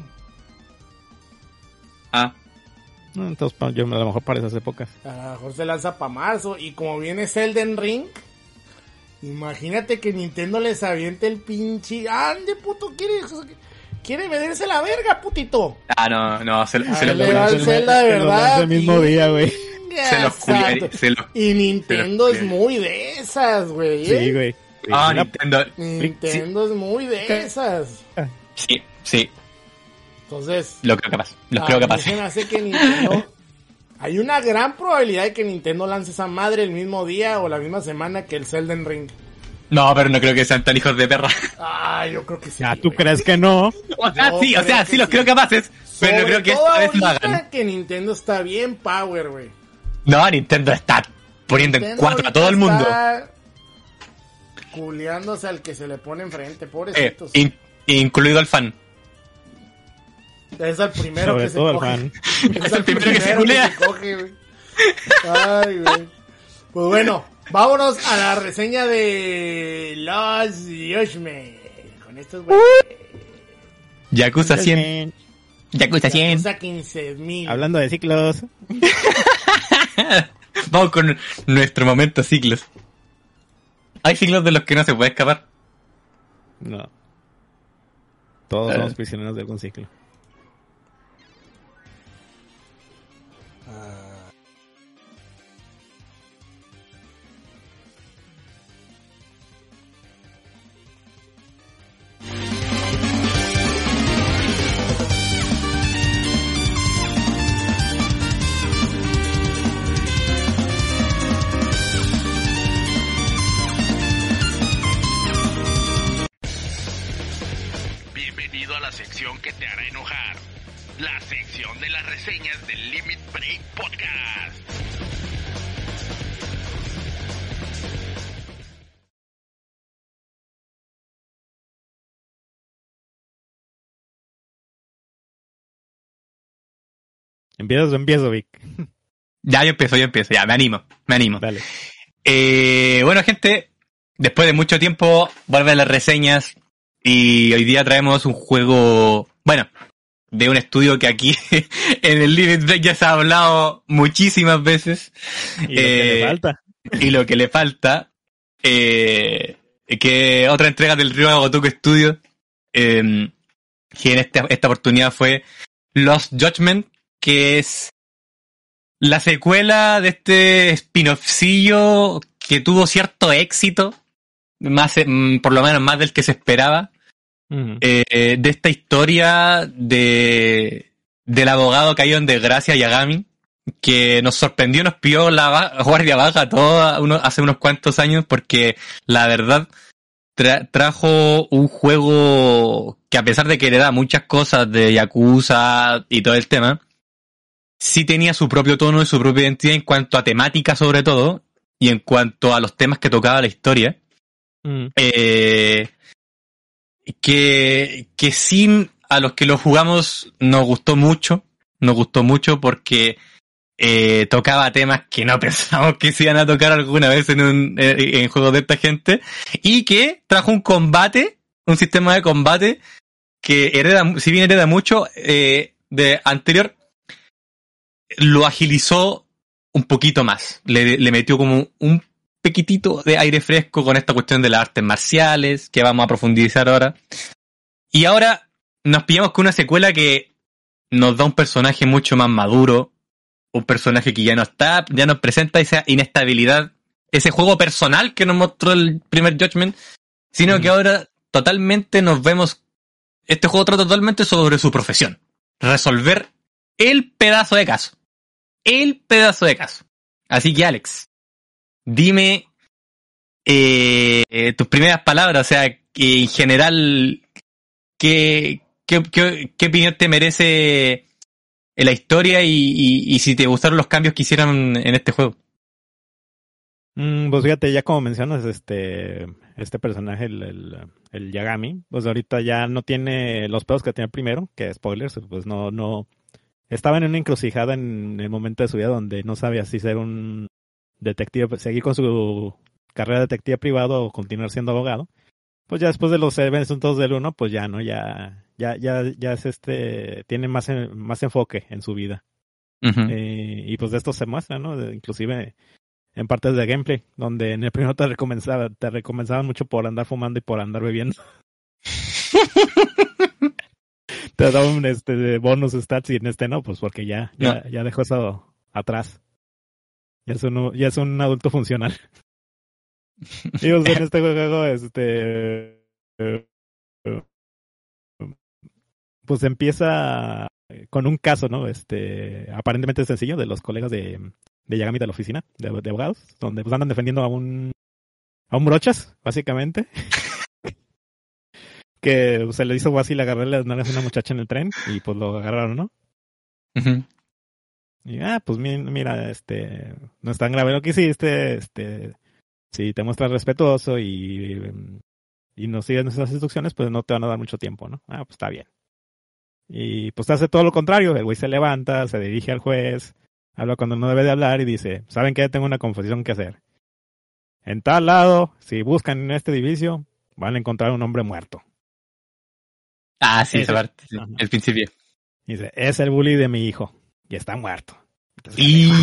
Entonces yo a lo mejor para esas épocas.
A lo mejor se lanza para marzo. Y como viene Elden Ring, imagínate que Nintendo les aviente el pinche... ¡Ande, puto! ¿Quiere venirse la verga, putito?
No, se lo
va el Zelda de verdad.
El mismo día, güey.
Y Nintendo es muy de esas, güey.
Sí, güey.
Nintendo es muy de esas.
Sí.
Entonces,
lo creo que pasa.
Se me hace que Nintendo... Hay una gran probabilidad de que Nintendo lance esa madre el mismo día o la misma semana que el Elden Ring.
No, pero no creo que sean tan hijos de perra.
Yo creo que sí.
¿Tú crees que no?
Sí los creo capaces, pero no creo que esta vez lo hagan.
Que Nintendo está bien power, güey.
No, Nintendo está poniendo en cuatro a todo el mundo.
Está culeándose al que se le pone enfrente, pobrecitos.
Incluido al fan.
Es el primero
Sobre
que se
todo
coge.
el fan.
Es el primero que se culea.
Güey. Ay, güey. Pues bueno, vámonos a la reseña de Los Judgment. Con estos güeyes.
Yakuza 100.
Yakuza 15,000.
Hablando de ciclos.
Vamos con nuestro momento ciclos. Hay ciclos de los que no se puede escapar.
No. Todos somos prisioneros de algún ciclo.
Bienvenido a la sección que te hará enojar. La sección de las reseñas del Limit Break Podcast.
¿Empiezas o empiezo, Vic?
Ya, yo empiezo, ya, me animo.
Dale.
Bueno, gente, después de mucho tiempo vuelven las reseñas y hoy día traemos un juego, bueno, de un estudio que aquí en el Limit Break ya se ha hablado muchísimas veces.
Y lo que le falta.
Que otra entrega del Ryoga Gotoku Studio, que en esta oportunidad fue Lost Judgment, que es la secuela de este spin-offcillo que tuvo cierto éxito, más por lo menos más del que se esperaba, de esta historia del abogado caído en desgracia, Yagami, que nos sorprendió, nos pilló la guardia baja hace unos cuantos años, porque la verdad trajo un juego que, a pesar de que le da muchas cosas de Yakuza y todo el tema, sí tenía su propio tono y su propia identidad en cuanto a temática, sobre todo, y en cuanto a los temas que tocaba la historia. Que sí, a los que lo jugamos nos gustó mucho porque tocaba temas que no pensábamos que se iban a tocar alguna vez en juegos de esta gente, y que trajo un sistema de combate que si bien hereda mucho de anterior, lo agilizó un poquito más, le metió como un pequitito de aire fresco con esta cuestión de las artes marciales, que vamos a profundizar ahora. Y ahora nos pillamos con una secuela que nos da un personaje mucho más maduro, un personaje que ya nos presenta esa inestabilidad, ese juego personal que nos mostró el primer Judgment, sino que ahora totalmente este juego trata totalmente sobre su profesión, resolver el pedazo de caso. Así que, Alex, dime tus primeras palabras, o sea, que en general, ¿qué opinión te merece la historia y si te gustaron los cambios que hicieron en este juego?
Pues fíjate, ya como mencionas, este personaje, el Yagami, pues ahorita ya no tiene los pedos que tenía primero, que spoilers, pues no estaba en una encrucijada en el momento de su vida donde no sabía si ser un detective, seguir con su carrera de detective privado o continuar siendo abogado. Pues ya después de los eventos del 1, pues ya no, ya es tiene más enfoque en su vida.
Uh-huh.
Y pues de esto se muestra, ¿no? Inclusive en partes de gameplay, donde en el primero te recompensaban mucho por andar fumando y por andar bebiendo. Te daban bonus stats, y en este no, pues porque ya dejó eso atrás. Ya es un adulto funcional. Y pues en este juego, pues empieza con un caso, ¿no? Aparentemente sencillo, de los colegas de Yagami de la oficina de abogados, donde pues andan defendiendo a un brochas, básicamente. Que se le hizo fácil agarrarle las nalgas a una muchacha en el tren y pues lo agarraron, ¿no?
Uh-huh.
Y pues mira, no es tan grave lo que hiciste, si te muestras respetuoso y no sigues nuestras instrucciones, pues no te van a dar mucho tiempo, ¿no? Pues está bien. Y pues hace todo lo contrario, el güey se levanta, se dirige al juez, habla cuando no debe de hablar y dice, ¿saben qué? Tengo una confesión que hacer. En tal lado, si buscan en este edificio, van a encontrar un hombre muerto.
Ah, sí, esa parte, sí, el principio.
Dice, es el bully de mi hijo y está muerto. Entonces,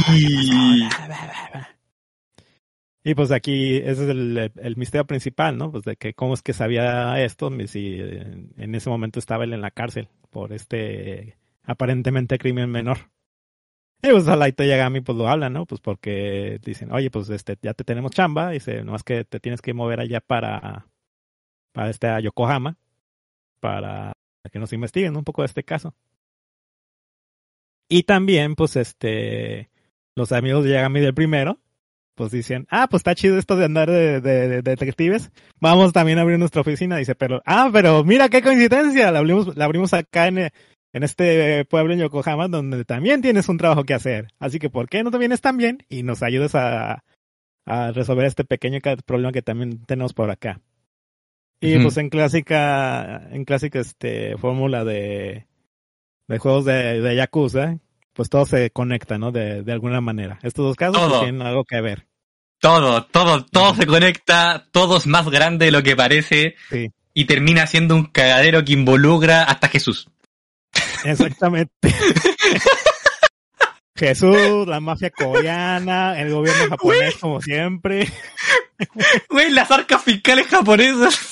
y pues aquí ese es el misterio principal, ¿no? Pues de que cómo es que sabía esto, si en ese momento estaba él en la cárcel por aparentemente crimen menor. Y pues a Laito Yagami pues lo hablan, ¿no? Pues porque dicen, oye, pues ya te tenemos chamba, dice, nomás que te tienes que mover allá para a Yokohama, para que nos investiguen un poco de este caso. Y también, pues, los amigos de Yagami del primero, pues dicen, pues está chido esto de andar de detectives, vamos también a abrir nuestra oficina. Dice, pero mira qué coincidencia, la abrimos acá en este pueblo en Yokohama, donde también tienes un trabajo que hacer. Así que, ¿por qué no te vienes también y nos ayudas a resolver este pequeño problema que también tenemos por acá? Y pues en clásica fórmula de juegos de Yakuza, pues todo se conecta, ¿no? De alguna manera. Estos dos casos pues tienen algo que ver.
Todo se conecta, todo es más grande de lo que parece, sí. Y termina siendo un cagadero que involucra hasta Jesús.
Exactamente. Jesús, la mafia coreana, el gobierno japonés, como siempre.
Güey, las arcas fiscales japonesas.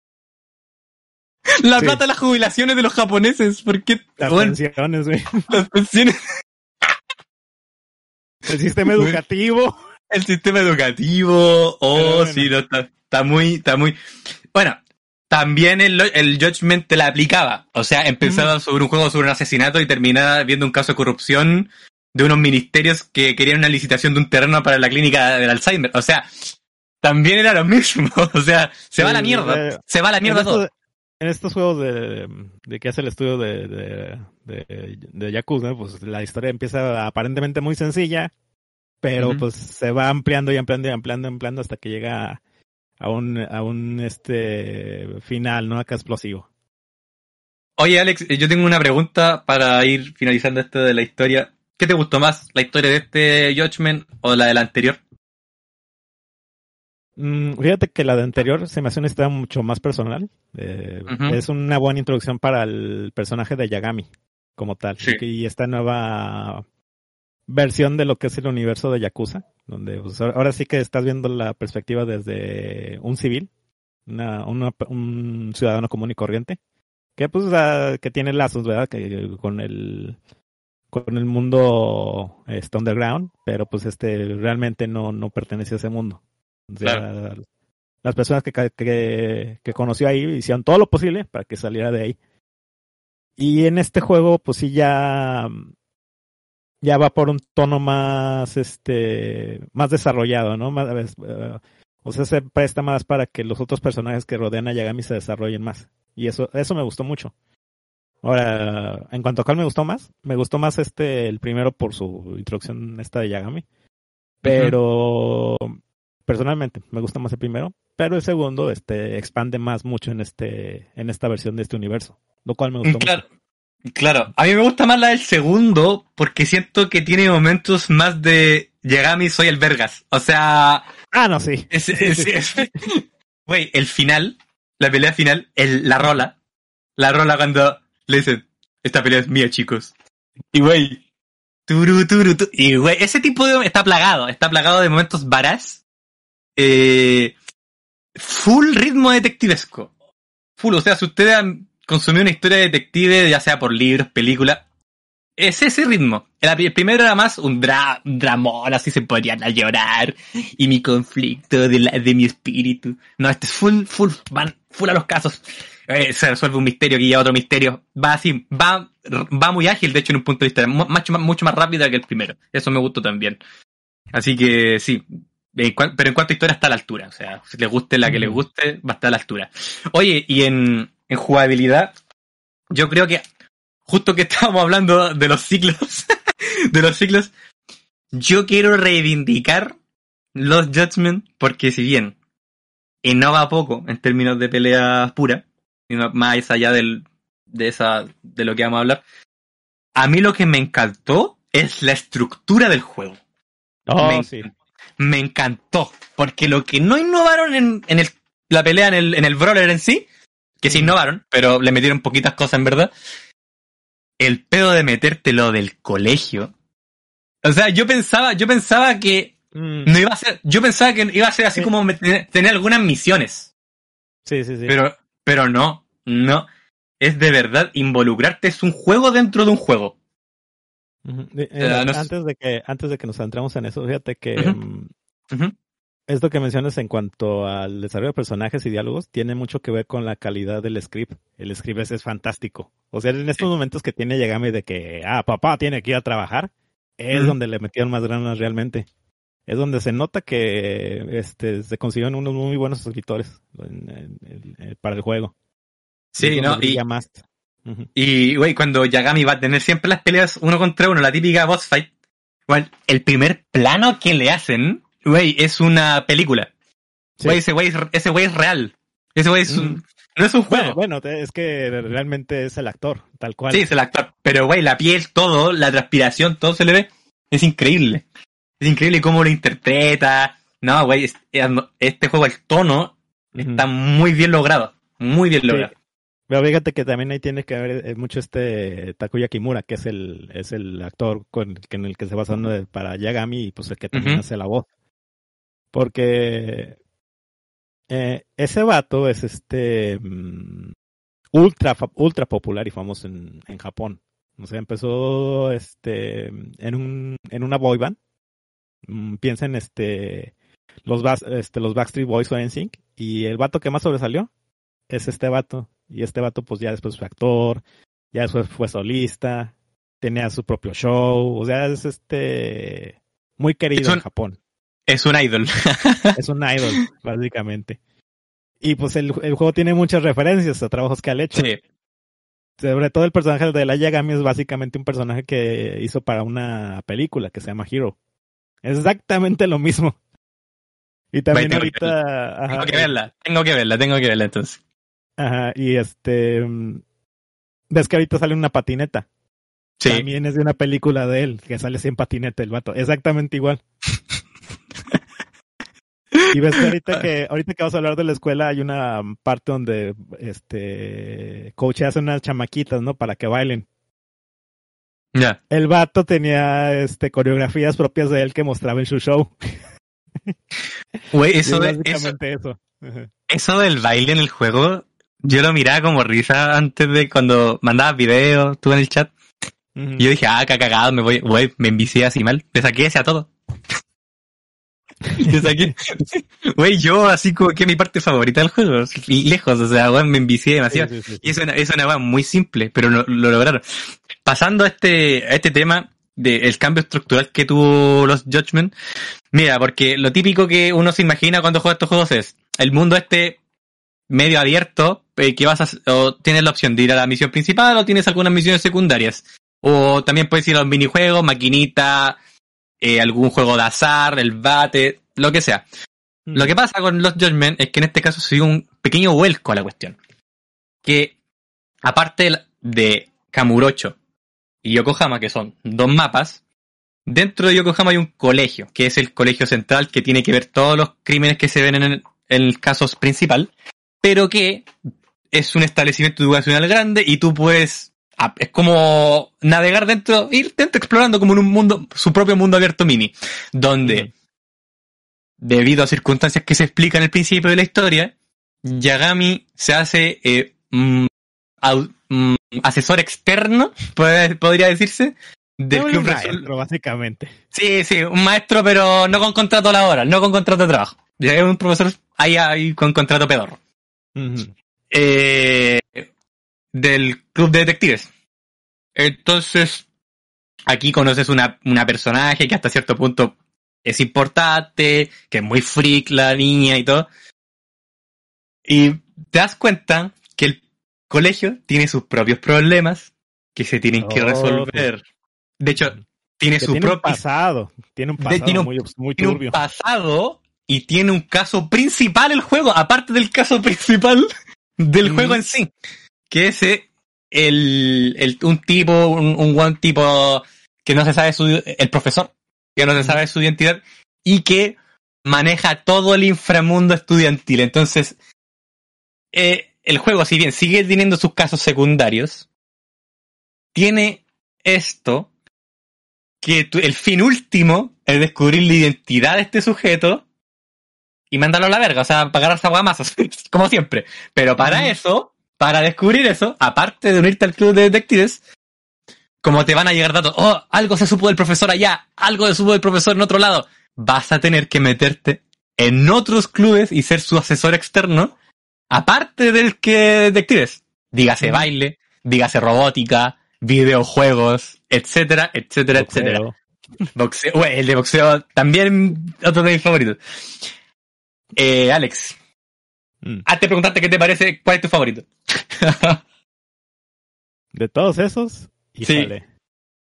La plata de las jubilaciones de los japoneses, porque
las pensiones, güey.
Las pensiones.
El sistema educativo.
El sistema educativo,
Bueno.
sí, no, está muy... Bueno, también el Judgment te la aplicaba. O sea, empezaba sobre un juego sobre un asesinato y terminaba viendo un caso de corrupción de unos ministerios que querían una licitación de un terreno para la clínica del Alzheimer. O sea, también era lo mismo. O sea, se va a la mierda. Se va a la mierda todo.
En estos juegos de que hace el estudio de Yakuza, pues la historia empieza aparentemente muy sencilla, pero pues se va ampliando y ampliando hasta que llega a un final, ¿no? Acá explosivo.
Oye, Alex, yo tengo una pregunta para ir finalizando esto de la historia. ¿Qué te gustó más, la historia de este Judgment o la de la anterior?
Fíjate que la de anterior se me hace una historia mucho más personal. Es una buena introducción para el personaje de Yagami como tal.
Sí.
Y esta nueva versión de lo que es el universo de Yakuza, donde pues, ahora sí que estás viendo la perspectiva desde un civil, un ciudadano común y corriente, que pues que tiene lazos, ¿verdad? Que con el mundo underground, pero pues realmente no pertenece a ese mundo. O sea, claro. Las personas que conoció ahí hicieron todo lo posible para que saliera de ahí. Y en este juego, pues sí ya va por un tono más más desarrollado, ¿no? O sea, se presta más para que los otros personajes que rodean a Yagami se desarrollen más. Y eso me gustó mucho. Ahora, en cuanto a cuál me gustó más el primero por su introducción de Yagami. Pero personalmente me gusta más el primero, pero el segundo expande mucho en esta versión de este universo, lo cual me gustó mucho.
Claro, a mí me gusta más la del segundo porque siento que tiene momentos más de Yagami soy el vergas. O sea,
no, sí.
Güey, el final, la pelea final, la rola cuando le dicen, esta pelea es mía, chicos. Y güey, y güey, ese tipo de está plagado de momentos varas. Full ritmo detectivesco. Full, o sea, si ustedes han consumido una historia de detective, ya sea por libros, películas, es ese ritmo. El primero era más un dramón, así se podían a llorar, y mi conflicto de mi espíritu. No, este es van full a los casos. Se resuelve un misterio que lleva otro misterio. Va muy ágil, de hecho, en un punto de vista mucho más rápido que el primero. Eso me gustó también. Así que sí. Pero en cuanto a historia está a la altura. O sea, si les guste la que les guste, va a estar a la altura. Oye, y en jugabilidad, yo creo que justo que estábamos hablando de los ciclos, yo quiero reivindicar los Judgment, porque si bien innova poco en términos de pelea pura, más allá de lo que vamos a hablar, a mí lo que me encantó es la estructura del juego. Me encantó, porque lo que no innovaron en la pelea en el brawler en sí, que sí innovaron, pero le metieron poquitas cosas en verdad, el pedo de meterte lo del colegio. O sea, yo pensaba que no iba a ser, yo pensaba que iba a ser así como tener algunas misiones.
Sí.
Pero no, es de verdad involucrarte, es un juego dentro de un juego.
Antes de que nos entremos en eso, fíjate que esto que mencionas en cuanto al desarrollo de personajes y diálogos tiene mucho que ver con la calidad del script. El script es fantástico. O sea, en estos momentos que tiene Yagami de que papá tiene que ir a trabajar, es donde le metieron más ganas realmente. Es donde se nota que se consiguieron unos muy buenos escritores para el juego.
Sí, ¿no? Y güey, cuando Yagami va a tener siempre las peleas uno contra uno, la típica boss fight, bueno, el primer plano que le hacen, güey, es una película. Güey, ese güey es real. Ese güey no es un juego.
Bueno, es que realmente es el actor, tal cual.
Sí, es el actor. Pero güey, la piel, todo, la transpiración, todo se le ve. Es increíble. Es increíble cómo lo interpreta. No, güey, este juego, el tono, está muy bien logrado. Muy bien logrado.
Pero fíjate que también ahí tiene que haber mucho Takuya Kimura, que es el actor en el que se basa para Yagami y pues el que también hace la voz. Porque ese vato es ultra popular y famoso en Japón. O sea, empezó en una boy band Piensa en los Backstreet Boys o NSYNC, y el vato que más sobresalió es este vato. Y este vato pues ya después fue actor, ya después fue solista, tenía su propio show, o sea, es muy querido en Japón.
Es un idol.
Es un idol, básicamente. Y pues el juego tiene muchas referencias a trabajos que ha hecho.
Sí.
Sobre todo el personaje de Light Yagami es básicamente un personaje que hizo para una película que se llama Hero. Exactamente lo mismo. Y también
tengo
ahorita...
Tengo que verla entonces.
Ajá, y ves que ahorita sale una patineta.
Sí.
También es de una película de él, que sale sin patineta el vato. Exactamente igual. Y ves que ahorita que vas a hablar de la escuela, hay una parte donde coach hace unas chamaquitas, ¿no? Para que bailen.
Ya. Yeah.
El vato tenía coreografías propias de él que mostraba en su show.
Güey,
eso
del baile en el juego, yo lo miraba como risa antes de cuando mandabas videos, tú en el chat. Uh-huh. Y yo dije, qué cagado, me envicié así mal. Le saqué ese a todo. Güey, yo así como que mi parte favorita del juego, lejos, o sea, güey, me envicié demasiado. Sí. Y es una güey muy simple, pero lo lograron. Pasando a este tema del cambio estructural que tuvo los Judgment, mira, porque lo típico que uno se imagina cuando juega estos juegos es el mundo medio abierto, que o tienes la opción de ir a la misión principal o tienes algunas misiones secundarias. O también puedes ir a los minijuegos, maquinita, algún juego de azar, el bate, lo que sea. Lo que pasa con los Judgment es que en este caso se dio un pequeño vuelco a la cuestión. Que, aparte de Kamurocho y Yokohama, que son 2 mapas, dentro de Yokohama hay un colegio, que es el colegio central, que tiene que ver todos los crímenes que se ven en el caso principal, pero que es un establecimiento educacional grande y tú puedes... Es como navegar ir dentro explorando como en un mundo, su propio mundo abierto mini, donde, debido a circunstancias que se explican al principio de la historia, Yagami se hace asesor externo, podría decirse, del club
maestro, básicamente.
Sí, un maestro, pero no con contrato laboral, no con contrato de trabajo. Es un profesor ahí con contrato pedorro.
Uh-huh.
Del club de detectives. Entonces, aquí conoces una personaje que hasta cierto punto es importante, que es muy freak la niña y todo. Y te das cuenta que el colegio tiene sus propios problemas que se tienen que resolver. De hecho, tiene su propio
pasado. Tiene un pasado muy turbio.
Tiene un pasado y tiene un caso principal el juego, aparte del caso principal del juego en sí. Que es un tipo que no se sabe el profesor, que no se sabe su identidad y que maneja todo el inframundo estudiantil. Entonces, el juego, si bien sigue teniendo sus casos secundarios, tiene esto, que el fin último es descubrir la identidad de este sujeto y mandarlo a la verga, o sea, pagar a aguamazos, como siempre. Pero para eso... Para descubrir eso, aparte de unirte al club de detectives, como te van a llegar datos, algo se supo del profesor allá, algo se supo del profesor en otro lado, vas a tener que meterte en otros clubes y ser su asesor externo, aparte del que detectives. Dígase baile, dígase robótica, videojuegos, etcétera, etcétera, etcétera. Boxeo, el de boxeo también otro de mis favoritos. Alex. Antes de preguntarte qué te parece, ¿cuál es tu favorito?
De todos esos,
híjole.
Sí.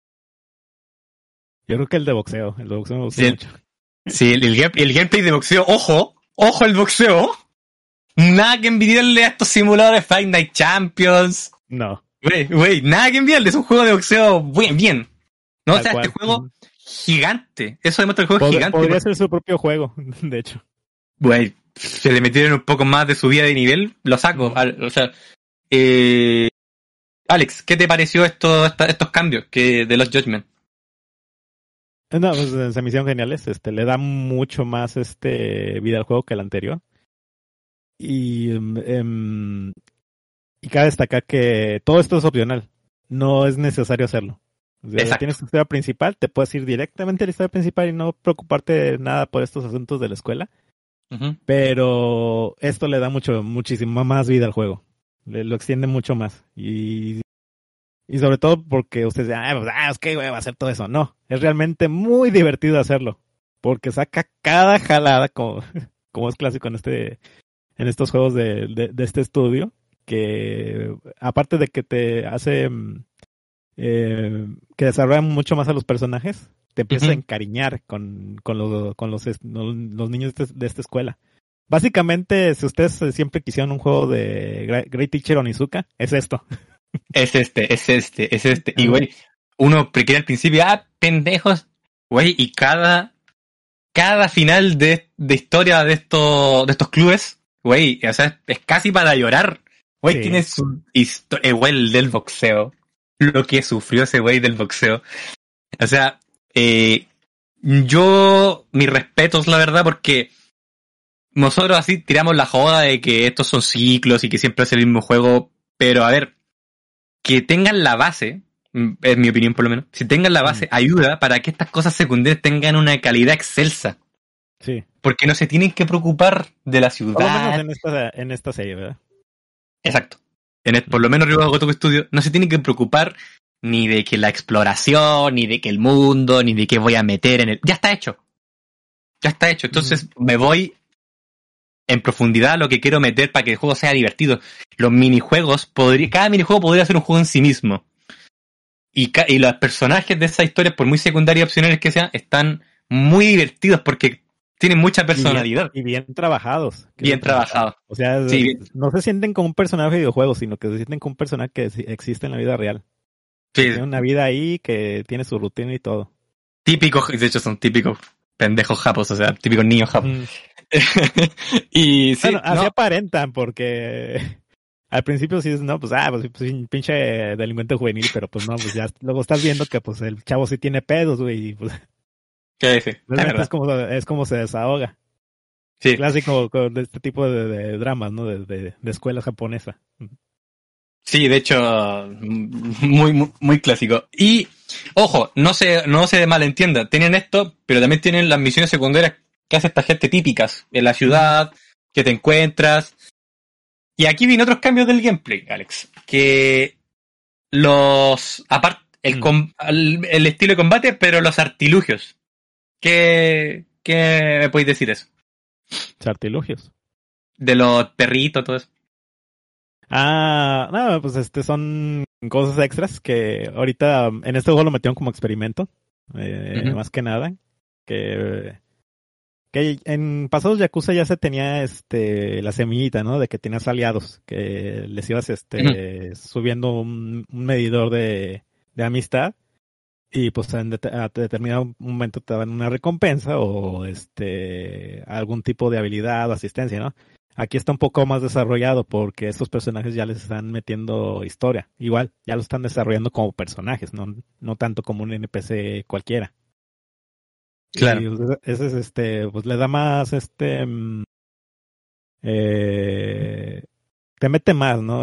Yo creo que el de boxeo me gustó mucho.
Sí, el gameplay de boxeo, ojo el boxeo. Nada que envidiarle a estos simuladores Fight Night Champions.
No.
Güey, nada que envidiarle, es un juego de boxeo bien. No, o sea, este juego gigante. Eso demuestra el juego gigante.
Podría ser su propio juego, de hecho.
Güey, se le metieron un poco más de subida de nivel, lo saco. O sea, Alex, ¿qué te pareció estos cambios de los Judgment?
No, pues se me hicieron geniales. Le da mucho más vida al juego que el anterior. Y cabe destacar que todo esto es opcional. No es necesario hacerlo. O sea,
Exacto.
tienes tu historia principal, te puedes ir directamente a la historia principal y no preocuparte de nada por estos asuntos de la escuela.
Ujú.
Pero esto le da muchísimo más vida al juego. Lo extiende mucho más. Y sobre todo porque ustedes dicen, es que güey, va a hacer todo eso. No, es realmente muy divertido hacerlo. Porque saca cada jalada, como, como es clásico en estos juegos de este estudio, que aparte de que te hace que desarrolla mucho más a los personajes, te empiezas a
Ujú.
encariñar los niños de esta escuela. Básicamente, si ustedes siempre quisieron un juego de Great Teacher Onizuka, es esto.
Es este. Y, güey, uno prequiere al principio, pendejos. Güey, y cada final de historia de estos clubes, güey, o sea, es casi para llorar. Güey,
Sí.
tiene su historia, güey, el del boxeo. Lo que sufrió ese güey del boxeo. O sea, mis respetos, la verdad, porque nosotros así tiramos la joda de que estos son ciclos y que siempre es el mismo juego, pero a ver, que tengan la base, es mi opinión por lo menos, si tengan la base, ayuda para que estas cosas secundarias tengan una calidad excelsa.
Sí.
Porque no se tienen que preocupar de la ciudad.
Por lo menos en esta serie, ¿verdad?
Exacto. Por lo menos Ryuga Gotoku Studio no se tienen que preocupar ni de que la exploración, ni de que el mundo, ni de que voy a meter en el... Ya está hecho. Ya está hecho. Entonces me voy en profundidad a lo que quiero meter para que el juego sea divertido. Los minijuegos, cada minijuego podría ser un juego en sí mismo. Y los personajes de esas historias, por muy secundarias y opcionales que sean, están muy divertidos porque tienen mucha personalidad.
Y bien trabajados.
Bien trabajados.
O sea,
sí,
no se sienten como un personaje de videojuego, sino que se sienten como un personaje que existe en la vida real.
Sí.
Tiene una vida ahí que tiene su rutina y todo.
Típicos, de hecho son típicos pendejos japos, o sea, típicos niños japos. Y sí,
bueno, así aparentan, porque al principio sí es, no, pues pinche delincuente juvenil, pero pues no, pues ya luego estás viendo que pues el chavo sí tiene pedos, güey, y pues
sí,
realmente es como se desahoga.
Sí.
Clásico de este tipo de dramas, ¿no? De escuela japonesa.
Sí, de hecho, muy clásico. Y, ojo, no se malentienda, tienen esto, pero también tienen las misiones secundarias que hace esta gente típicas en la ciudad, que te encuentras. Y aquí vienen otros cambios del gameplay, Alex. Que el estilo de combate, pero los artilugios. ¿Qué me podéis decir eso?
Artilugios.
De los perritos, todo eso.
No, pues son cosas extras que ahorita en este juego lo metieron como experimento, más que nada, que en pasados Yakuza ya se tenía la semillita, ¿no? De que tenías aliados, que les ibas subiendo un medidor de amistad y pues a determinado momento te daban una recompensa o algún tipo de habilidad o asistencia, ¿no? Aquí está un poco más desarrollado porque estos personajes ya les están metiendo historia. Igual, ya lo están desarrollando como personajes, no tanto como un NPC cualquiera.
Claro.
Y ese es pues le da más te mete más, ¿no?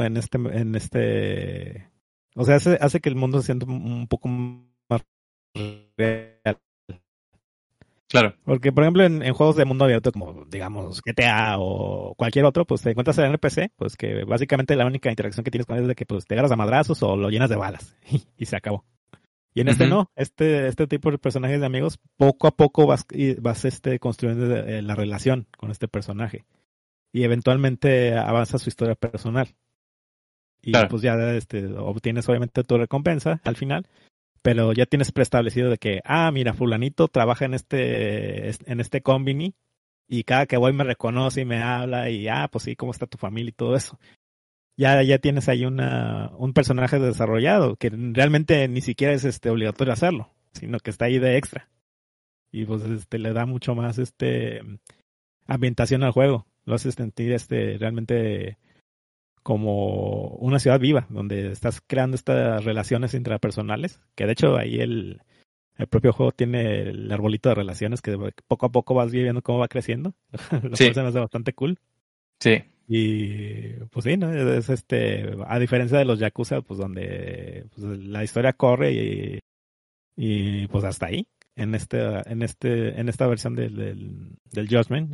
O sea, hace que el mundo se sienta un poco más real.
Claro.
Porque, por ejemplo, en juegos de mundo abierto como, digamos, GTA o cualquier otro, pues te encuentras el NPC, pues que básicamente la única interacción que tienes con él es de que pues te agarras a madrazos o lo llenas de balas y se acabó. Y en no, este tipo de personajes de amigos, poco a poco vas construyendo la relación con este personaje. Y eventualmente avanza su historia personal. Y
claro.
pues ya obtienes obviamente tu recompensa al final. Pero ya tienes preestablecido de que, mira, fulanito trabaja en este combini y cada que voy me reconoce y me habla y, pues sí, ¿cómo está tu familia y todo eso? Ya tienes ahí un personaje desarrollado que realmente ni siquiera es obligatorio hacerlo, sino que está ahí de extra. Y pues le da mucho más ambientación al juego. Lo hace sentir realmente como una ciudad viva, donde estás creando estas relaciones intrapersonales, que de hecho ahí el propio juego tiene el arbolito de relaciones que poco a poco vas viendo cómo va creciendo. Lo cual se me hace bastante cool.
Sí.
Y pues sí, ¿no? Es a diferencia de los Yakuza, pues donde pues, la historia corre Y pues hasta ahí, en esta versión del Judgment,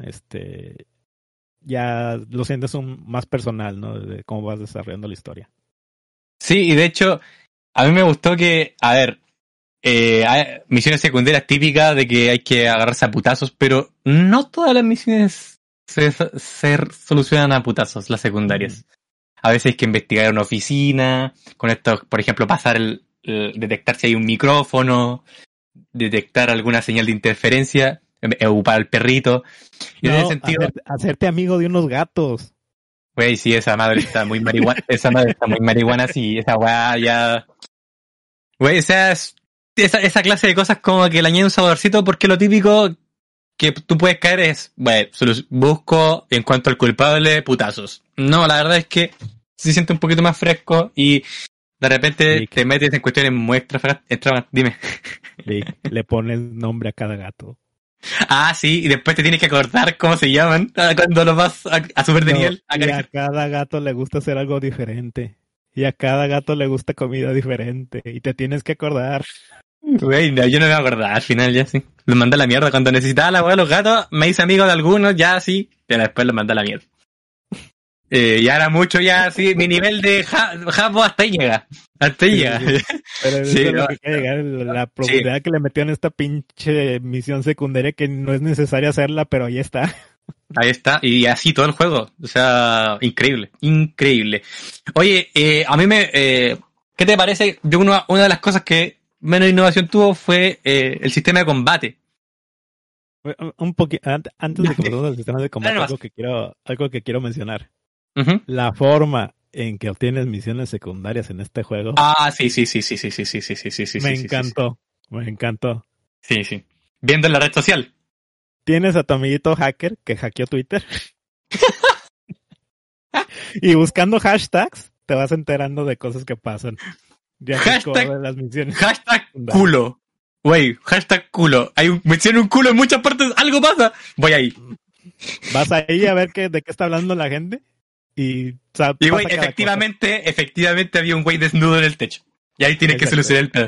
ya lo sientes más personal, ¿no? De cómo vas desarrollando la historia.
Sí, y de hecho, a mí me gustó que, a ver, hay misiones secundarias típicas de que hay que agarrarse a putazos, pero no todas las misiones se solucionan a putazos, las secundarias. A veces hay que investigar una oficina, con esto, por ejemplo, pasar detectar si hay un micrófono, detectar alguna señal de interferencia, ocupar al perrito. Y
no,
en ese sentido,
hacerte amigo de unos gatos.
güey, sí, esa madre está muy marihuana, sí, esa weá ya... Güey, o sea, esa clase de cosas como que le añade un saborcito, porque lo típico que tú puedes caer es, bueno, busco, en cuanto al culpable, putazos. No, la verdad es que se siente un poquito más fresco y de repente te metes en cuestiones muy extravagantes. Dime.
Le pones nombre a cada gato.
Ah, sí, y después te tienes que acordar cómo se llaman cuando los vas a subir de nivel.
Y a cada gato le gusta hacer algo diferente. Y a cada gato le gusta comida diferente. Y te tienes que acordar.
Güey, no, yo no me acordaba al final, ya sí. Los mandé a la mierda. Cuando necesitaba la weá de los gatos, me hice amigo de algunos, ya sí. Pero después los mandé a la mierda. Ya era mucho, ya sí. Mi nivel de Jabo hasta ahí llega. Hasta ahí llega.
Pero eso es lo que quiere llegar. La profundidad que le metió en esta pinche misión secundaria que no es necesaria hacerla, pero ahí está.
Ahí está, y así todo el juego, o sea, increíble, increíble. Oye, a mí ¿qué te parece? Yo una de las cosas que menos innovación tuvo fue el sistema de combate.
Un poquito, antes de que pasemos al sistema de combate, algo que quiero mencionar.
Uh-huh.
La forma en que obtienes misiones secundarias en este juego.
Ah, sí.
Me encantó.
Sí. Viendo en la red social.
Tienes a tu amiguito hacker que hackeó Twitter. Y buscando hashtags, te vas enterando de cosas que pasan.
Hashtag,
las misiones.
Hashtag culo. Güey, hashtag culo. Menciono un culo en muchas partes, algo pasa. Voy ahí.
Vas ahí a ver de qué está hablando la gente. Y
güey, efectivamente había un güey desnudo en el techo. Y ahí tienes que solucionar el pedo.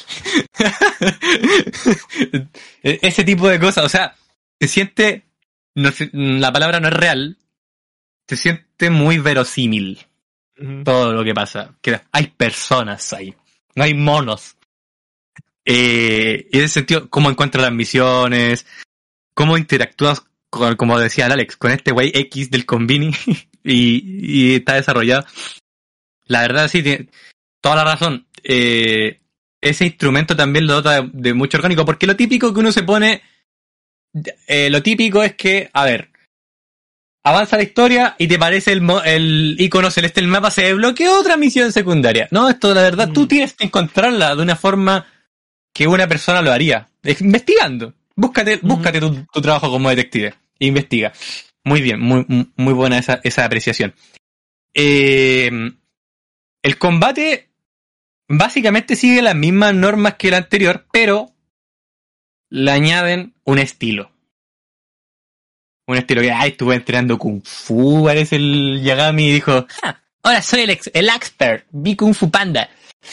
Ese tipo de cosas, o sea, se siente, la palabra no es real, se siente muy verosímil todo lo que pasa. Que hay personas ahí, no hay monos. Y en ese sentido, cómo encuentras las misiones, cómo interactúas con, como decía el Alex, con este güey X del Convini y está desarrollado. La verdad sí, tiene toda la razón. Ese instrumento también lo dota de mucho orgánico, porque lo típico que uno se pone, lo típico es que, a ver, avanza la historia y te parece el icono celeste del mapa, se desbloqueó otra misión secundaria. No, esto la verdad tú tienes que encontrarla de una forma que una persona lo haría, investigando. Búscate tu trabajo como detective, investiga. Muy bien, muy buena esa apreciación. El combate básicamente sigue las mismas normas que el anterior, pero le añaden un estilo. Un estilo que, estuve entrenando Kung Fu, parece el Yagami, y dijo, ahora soy el expert, vi Kung Fu Panda.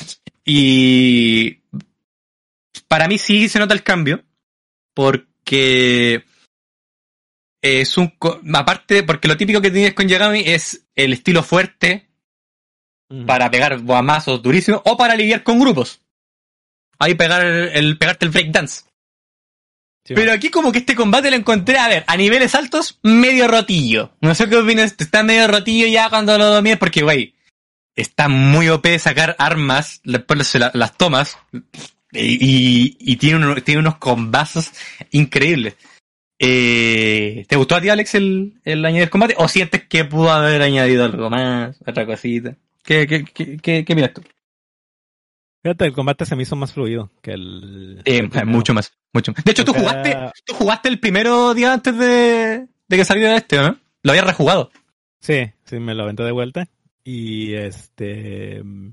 Y para mí sí se nota el cambio, porque es aparte, porque lo típico que tienes con Yagami es el estilo fuerte, para pegar guamazos durísimos o para lidiar con grupos. Ahí pegarte el breakdance. Sí, pero aquí como que este combate lo encontré, a ver, a niveles altos, medio rotillo. No sé qué opinas, está medio rotillo ya cuando lo domines, porque güey, está muy OP sacar armas, después las tomas, y tiene unos combazos increíbles. ¿Te gustó a ti, Alex, el añadir combate? ¿O sientes que pudo haber añadido algo más, otra cosita? ¿Qué opinas tú?
Fíjate, el combate se me hizo más fluido que el
mucho más. De hecho, tú jugaste el primero día antes de que saliera ¿no? Lo habías rejugado.
Sí, me lo aventé de vuelta. Y en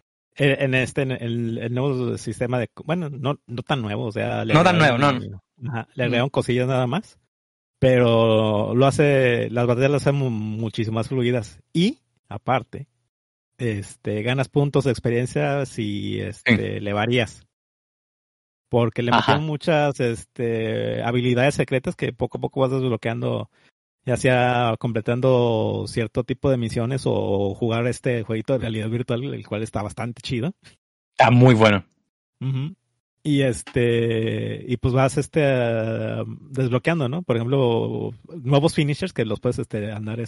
el nuevo sistema de... Bueno, no tan nuevo, o sea...
No tan nuevo, no.
Ajá, le agregaron cosillas nada más. Pero las batallas las hacen muchísimo más fluidas. Y, aparte... ganas puntos de experiencia si le varías. porque le
Ajá.
metieron muchas habilidades secretas que poco a poco vas desbloqueando, ya sea completando cierto tipo de misiones o jugar este jueguito de realidad virtual, el cual está bastante chido.
Está muy bueno.
Ujú. Y y pues vas desbloqueando, ¿no? Por ejemplo, nuevos finishers que los puedes andar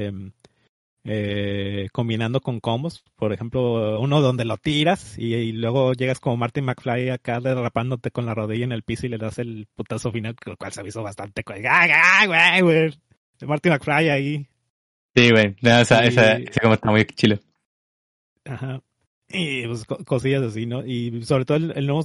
combinando con combos. Por ejemplo, uno donde lo tiras y luego llegas como Martin McFly acá derrapándote con la rodilla en el piso y le das el putazo final, lo cual se me hizo bastante güey. Martin McFly ahí.
Sí, güey. No, ese como está muy chilo.
Ajá. Y pues cosillas así, ¿no? Y sobre todo el nuevo,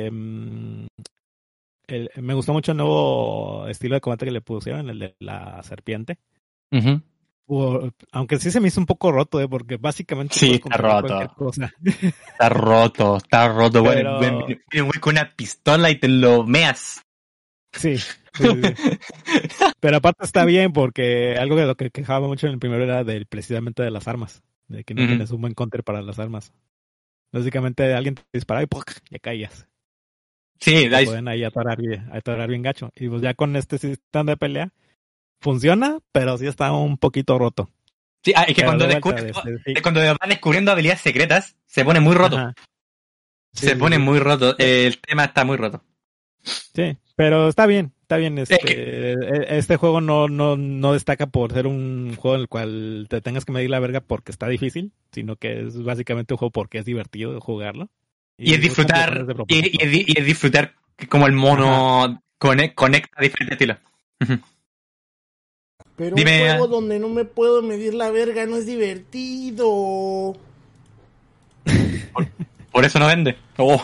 me gustó mucho el nuevo estilo de combate que le pusieron, el de la serpiente.
Uh-huh.
Aunque sí se me hizo un poco roto, porque básicamente
sí,
puedes
está
comprar
roto.
cualquier cosa.
Está roto,
Pero...
Bueno, viene un güey con una pistola y te lo meas.
Sí. Pero aparte está bien, porque algo de lo que quejaba mucho en el primero era precisamente de las armas. De que no tienes un buen counter para las armas. Básicamente alguien te disparaba y ¡puc! Ya caías.
Sí,
te pueden ahí atorar bien gacho. Y pues ya con este sistema de pelea funciona, pero sí está un poquito roto.
Sí, es que cuando vas descubriendo habilidades secretas, se pone muy roto.
Ajá.
Muy roto. El tema está muy roto.
Sí, pero está bien. Este juego no destaca por ser un juego en el cual te tengas que medir la verga porque está difícil, sino que es básicamente un juego porque es divertido jugarlo.
Y es disfrutar, y es disfrutar como el mono conecta diferentes estilos.
Pero un juego donde no me puedo medir la verga no es divertido.
Por eso no vende. Oh.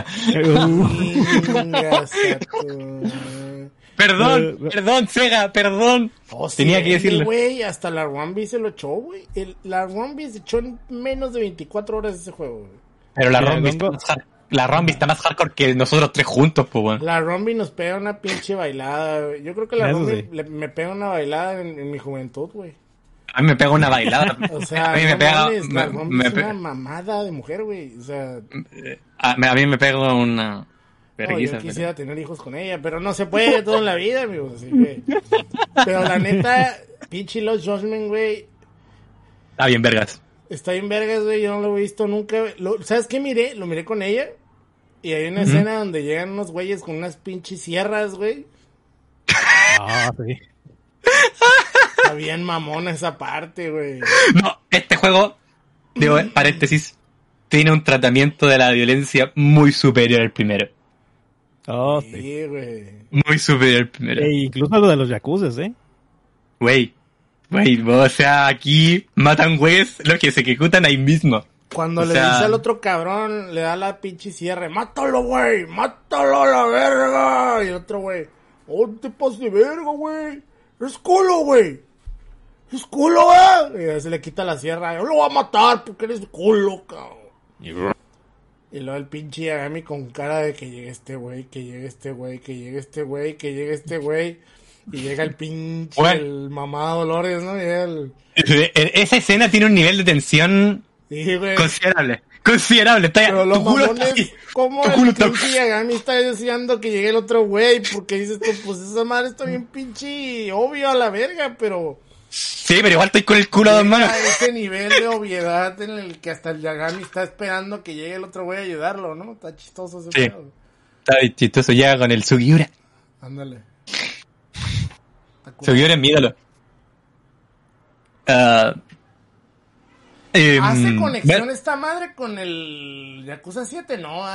Perdón, Sega, perdón. Tenía que decirlo.
Güey, hasta la Rumby se lo echó, güey. La Rumby se echó en menos de 24 horas ese juego, güey.
Pero la Rumby está más hardcore que nosotros tres juntos, pues, bueno.
La Rumby nos pega una pinche bailada, güey. Yo creo que la Rumby me pega una bailada en mi juventud, güey.
A mí me pega una bailada.
O sea,
a mí me pega...
la Rumby es una mamada de mujer, güey. O sea...
A mí me pega una...
yo quisiera tener hijos con ella, pero no se puede todo en la vida, amigos. Así que... Pero la neta, pinche Lost Judgment, güey.
Está bien vergas.
Está bien vergas, güey. Yo no lo he visto nunca. ¿Sabes qué miré? Lo miré con ella. Y hay una escena donde llegan unos güeyes con unas pinches sierras, güey.
Sí.
Está bien mamona esa parte, güey.
No, este juego, digo, paréntesis, tiene un tratamiento de la violencia muy superior al primero.
Sí, güey.
Muy superior al primero.
Incluso lo de los yakuzas,
Güey, o sea, aquí matan güeyes los que se ejecutan ahí mismo.
Cuando le dice al otro cabrón, le da la pinche cierre, ¡mátalo, güey! ¡Mátalo a la verga! Y el otro güey, ¡oh, te pasas de verga, güey! ¡Es culo, güey! ¡Es culo, güey! Y se le quita la sierra, yo lo voy a matar porque eres culo, cabrón. Y luego el pinche Yagami con cara de que llegue este güey, que llegue este güey, que llegue este güey, que llegue este güey. Y llega el pinche, el mamado Dolores, ¿no?
Esa escena tiene un nivel de tensión considerable. Está
pero lo mamón es como el pinche Yagami está deseando que llegue el otro güey, porque dices tú, pues esa madre está bien pinche obvio a la verga, pero...
Sí, pero igual estoy con el culo a dos manos.
Ese nivel de obviedad en el que hasta el Yagami está esperando que llegue el otro güey a ayudarlo, ¿no? Está chistoso ese pedo.
Está chistoso, llega con el Sugiura.
Ándale.
Sugiura es mi ídolo.
¿Hace conexión esta madre con el Yakuza 7? No,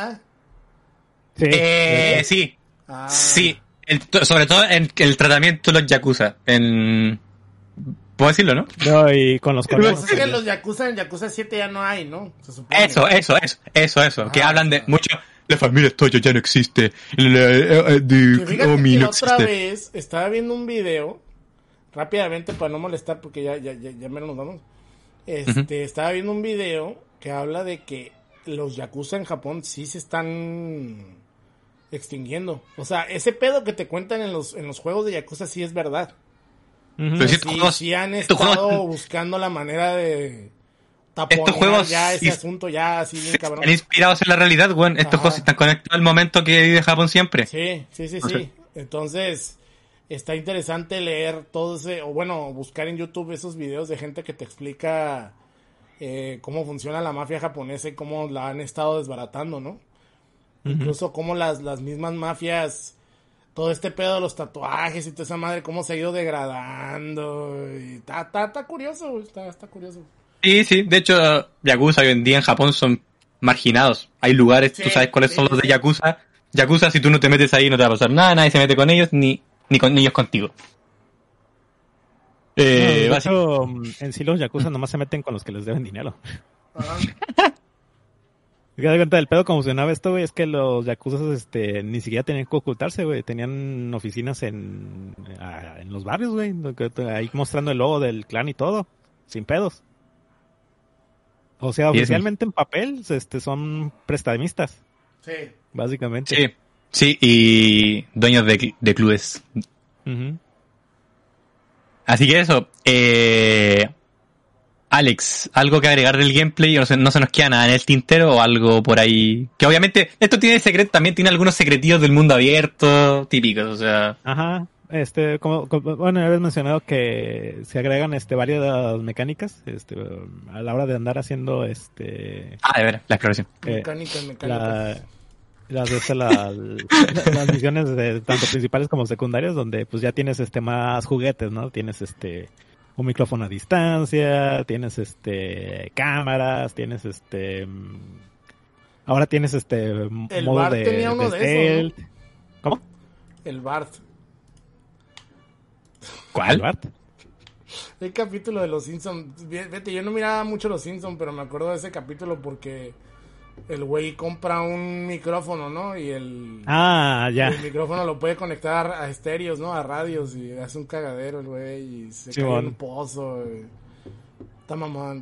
Sí. Sí. Sobre todo en el tratamiento de los Yakuza. ¿Puedo decirlo, no?
No, y con los
coreanos. Es que los Yakuza en Yakuza 7 ya no hay, ¿no? Se supone.
Eso. Que hablan de mucho... La familia Toyo ya no existe.
Fíjate que otra vez estaba viendo un video, rápidamente para no molestar porque ya menos nos vamos. Estaba viendo un video que habla de que los Yakuza en Japón sí se están extinguiendo. O sea, ese pedo que te cuentan en los juegos de Yakuza sí es verdad. Sí han estado buscando la manera de
estos juegos
ya ese asunto ya así bien cabrón.
Están inspirados en la realidad, weón. Estos juegos están conectados al momento que vive Japón siempre.
Sí. Entonces, está interesante leer todo ese, o bueno, buscar en YouTube esos videos de gente que te explica cómo funciona la mafia japonesa y cómo la han estado desbaratando, ¿no? Incluso cómo las mismas mafias, todo este pedo de los tatuajes y toda esa madre, cómo se ha ido degradando. Y está curioso, güey, está curioso.
Sí, de hecho, Yakuza hoy en día en Japón son marginados. Hay lugares, tú sabes cuáles son los de Yakuza. Yakuza, si tú no te metes ahí no te va a pasar nada, nadie se mete con ellos, ni con ellos contigo.
De hecho, en sí los Yakuza nomás se meten con los que les deben dinero. ¿Te das cuenta del pedo cómo funcionaba esto, güey? Es que los Yakuza ni siquiera tenían que ocultarse, güey. Tenían oficinas en los barrios, güey. Ahí mostrando el logo del clan y todo. Sin pedos. O sea, oficialmente en papel son prestamistas.
Sí.
Básicamente.
Sí, y dueños de clubes.
Uh-huh.
Así que eso. Alex, ¿algo que agregar del gameplay? No se nos queda nada en el tintero o algo por ahí. Que obviamente esto también tiene algunos secretillos del mundo abierto típicos, o sea.
Ajá. Bueno, habías mencionado que se agregan varias mecánicas a la hora de andar haciendo
de ver, la exploración.
Mecánicas.
Las misiones de tanto principales como secundarias, donde pues ya tienes más juguetes, ¿no? Tienes un micrófono a distancia, tienes cámaras, tienes ahora tienes
el
modo
Bart
de
tenía uno de
stealth.
esos, ¿no?
¿Cómo?
El Bart.
¿Cuál?
¿El Bart?
El capítulo de los Simpsons. Vete, yo no miraba mucho los Simpsons, pero me acuerdo de ese capítulo porque el güey compra un micrófono, ¿no? Y el micrófono lo puede conectar a estéreos, ¿no? A radios, y hace un cagadero el güey y se cae en un pozo. Está mamón.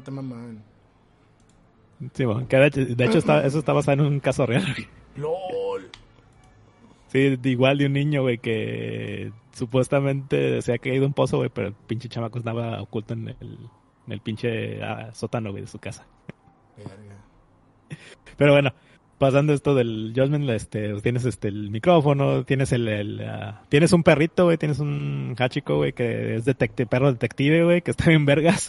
Sí, bueno, que de hecho eso está basado en un caso real.
¡Lol!
Sí, igual de un niño, güey, que supuestamente se ha caído en un pozo, güey, pero el pinche chamaco estaba oculto en el pinche sótano, güey, de su casa.
Verga.
Pero bueno, pasando esto del Judgment, tienes el micrófono, tienes tienes un perrito, güey, tienes un Hachiko, güey, que es perro detective, güey, que está bien vergas.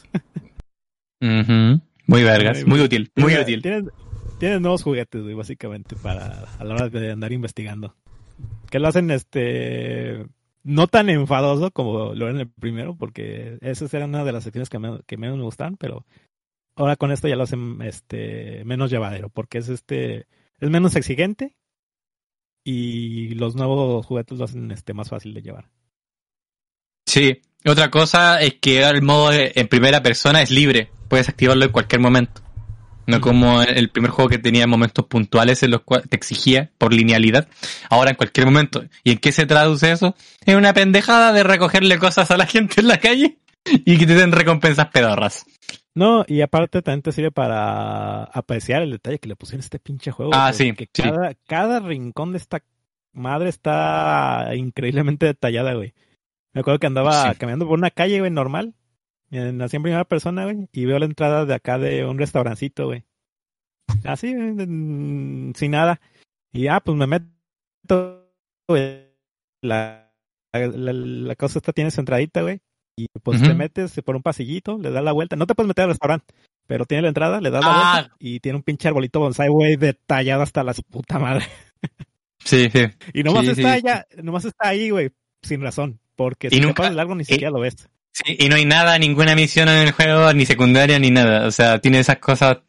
Muy vergas, muy útil.
Tienes nuevos juguetes, güey, básicamente, a la hora de andar investigando. Que lo hacen, no tan enfadoso como lo era en el primero, porque esas eran una de las secciones que menos me gustan, pero ahora con esto ya lo hacen, menos llevadero, porque es menos exigente y los nuevos juguetes lo hacen, más fácil de llevar.
Sí, otra cosa es que el modo en primera persona es libre, puedes activarlo en cualquier momento. No como el primer juego que tenía momentos puntuales en los cuales te exigía por linealidad. Ahora en cualquier momento. ¿Y en qué se traduce eso? En una pendejada de recogerle cosas a la gente en la calle y que te den recompensas pedorras.
No, y aparte también te sirve para apreciar el detalle que le pusieron a este pinche juego.
Sí.
Cada rincón de esta madre está increíblemente detallada, güey. Me acuerdo que andaba caminando por una calle, güey, normal. Nací en primera persona, güey, y veo la entrada de acá de un restaurancito, güey. Así, sin nada. Y pues me meto, güey. La cosa tiene su entradita, güey. Y pues te metes por un pasillito, le das la vuelta. No te puedes meter al restaurante, pero tiene la entrada, le das la vuelta y tiene un pinche arbolito bonsai, güey, detallado hasta la puta madre.
Sí.
Y nomás está ahí, güey, sin razón. Porque si te pasas largo ni siquiera lo ves.
Sí, y no hay ninguna misión en el juego, ni secundaria, ni nada. O sea, tiene esas cosas,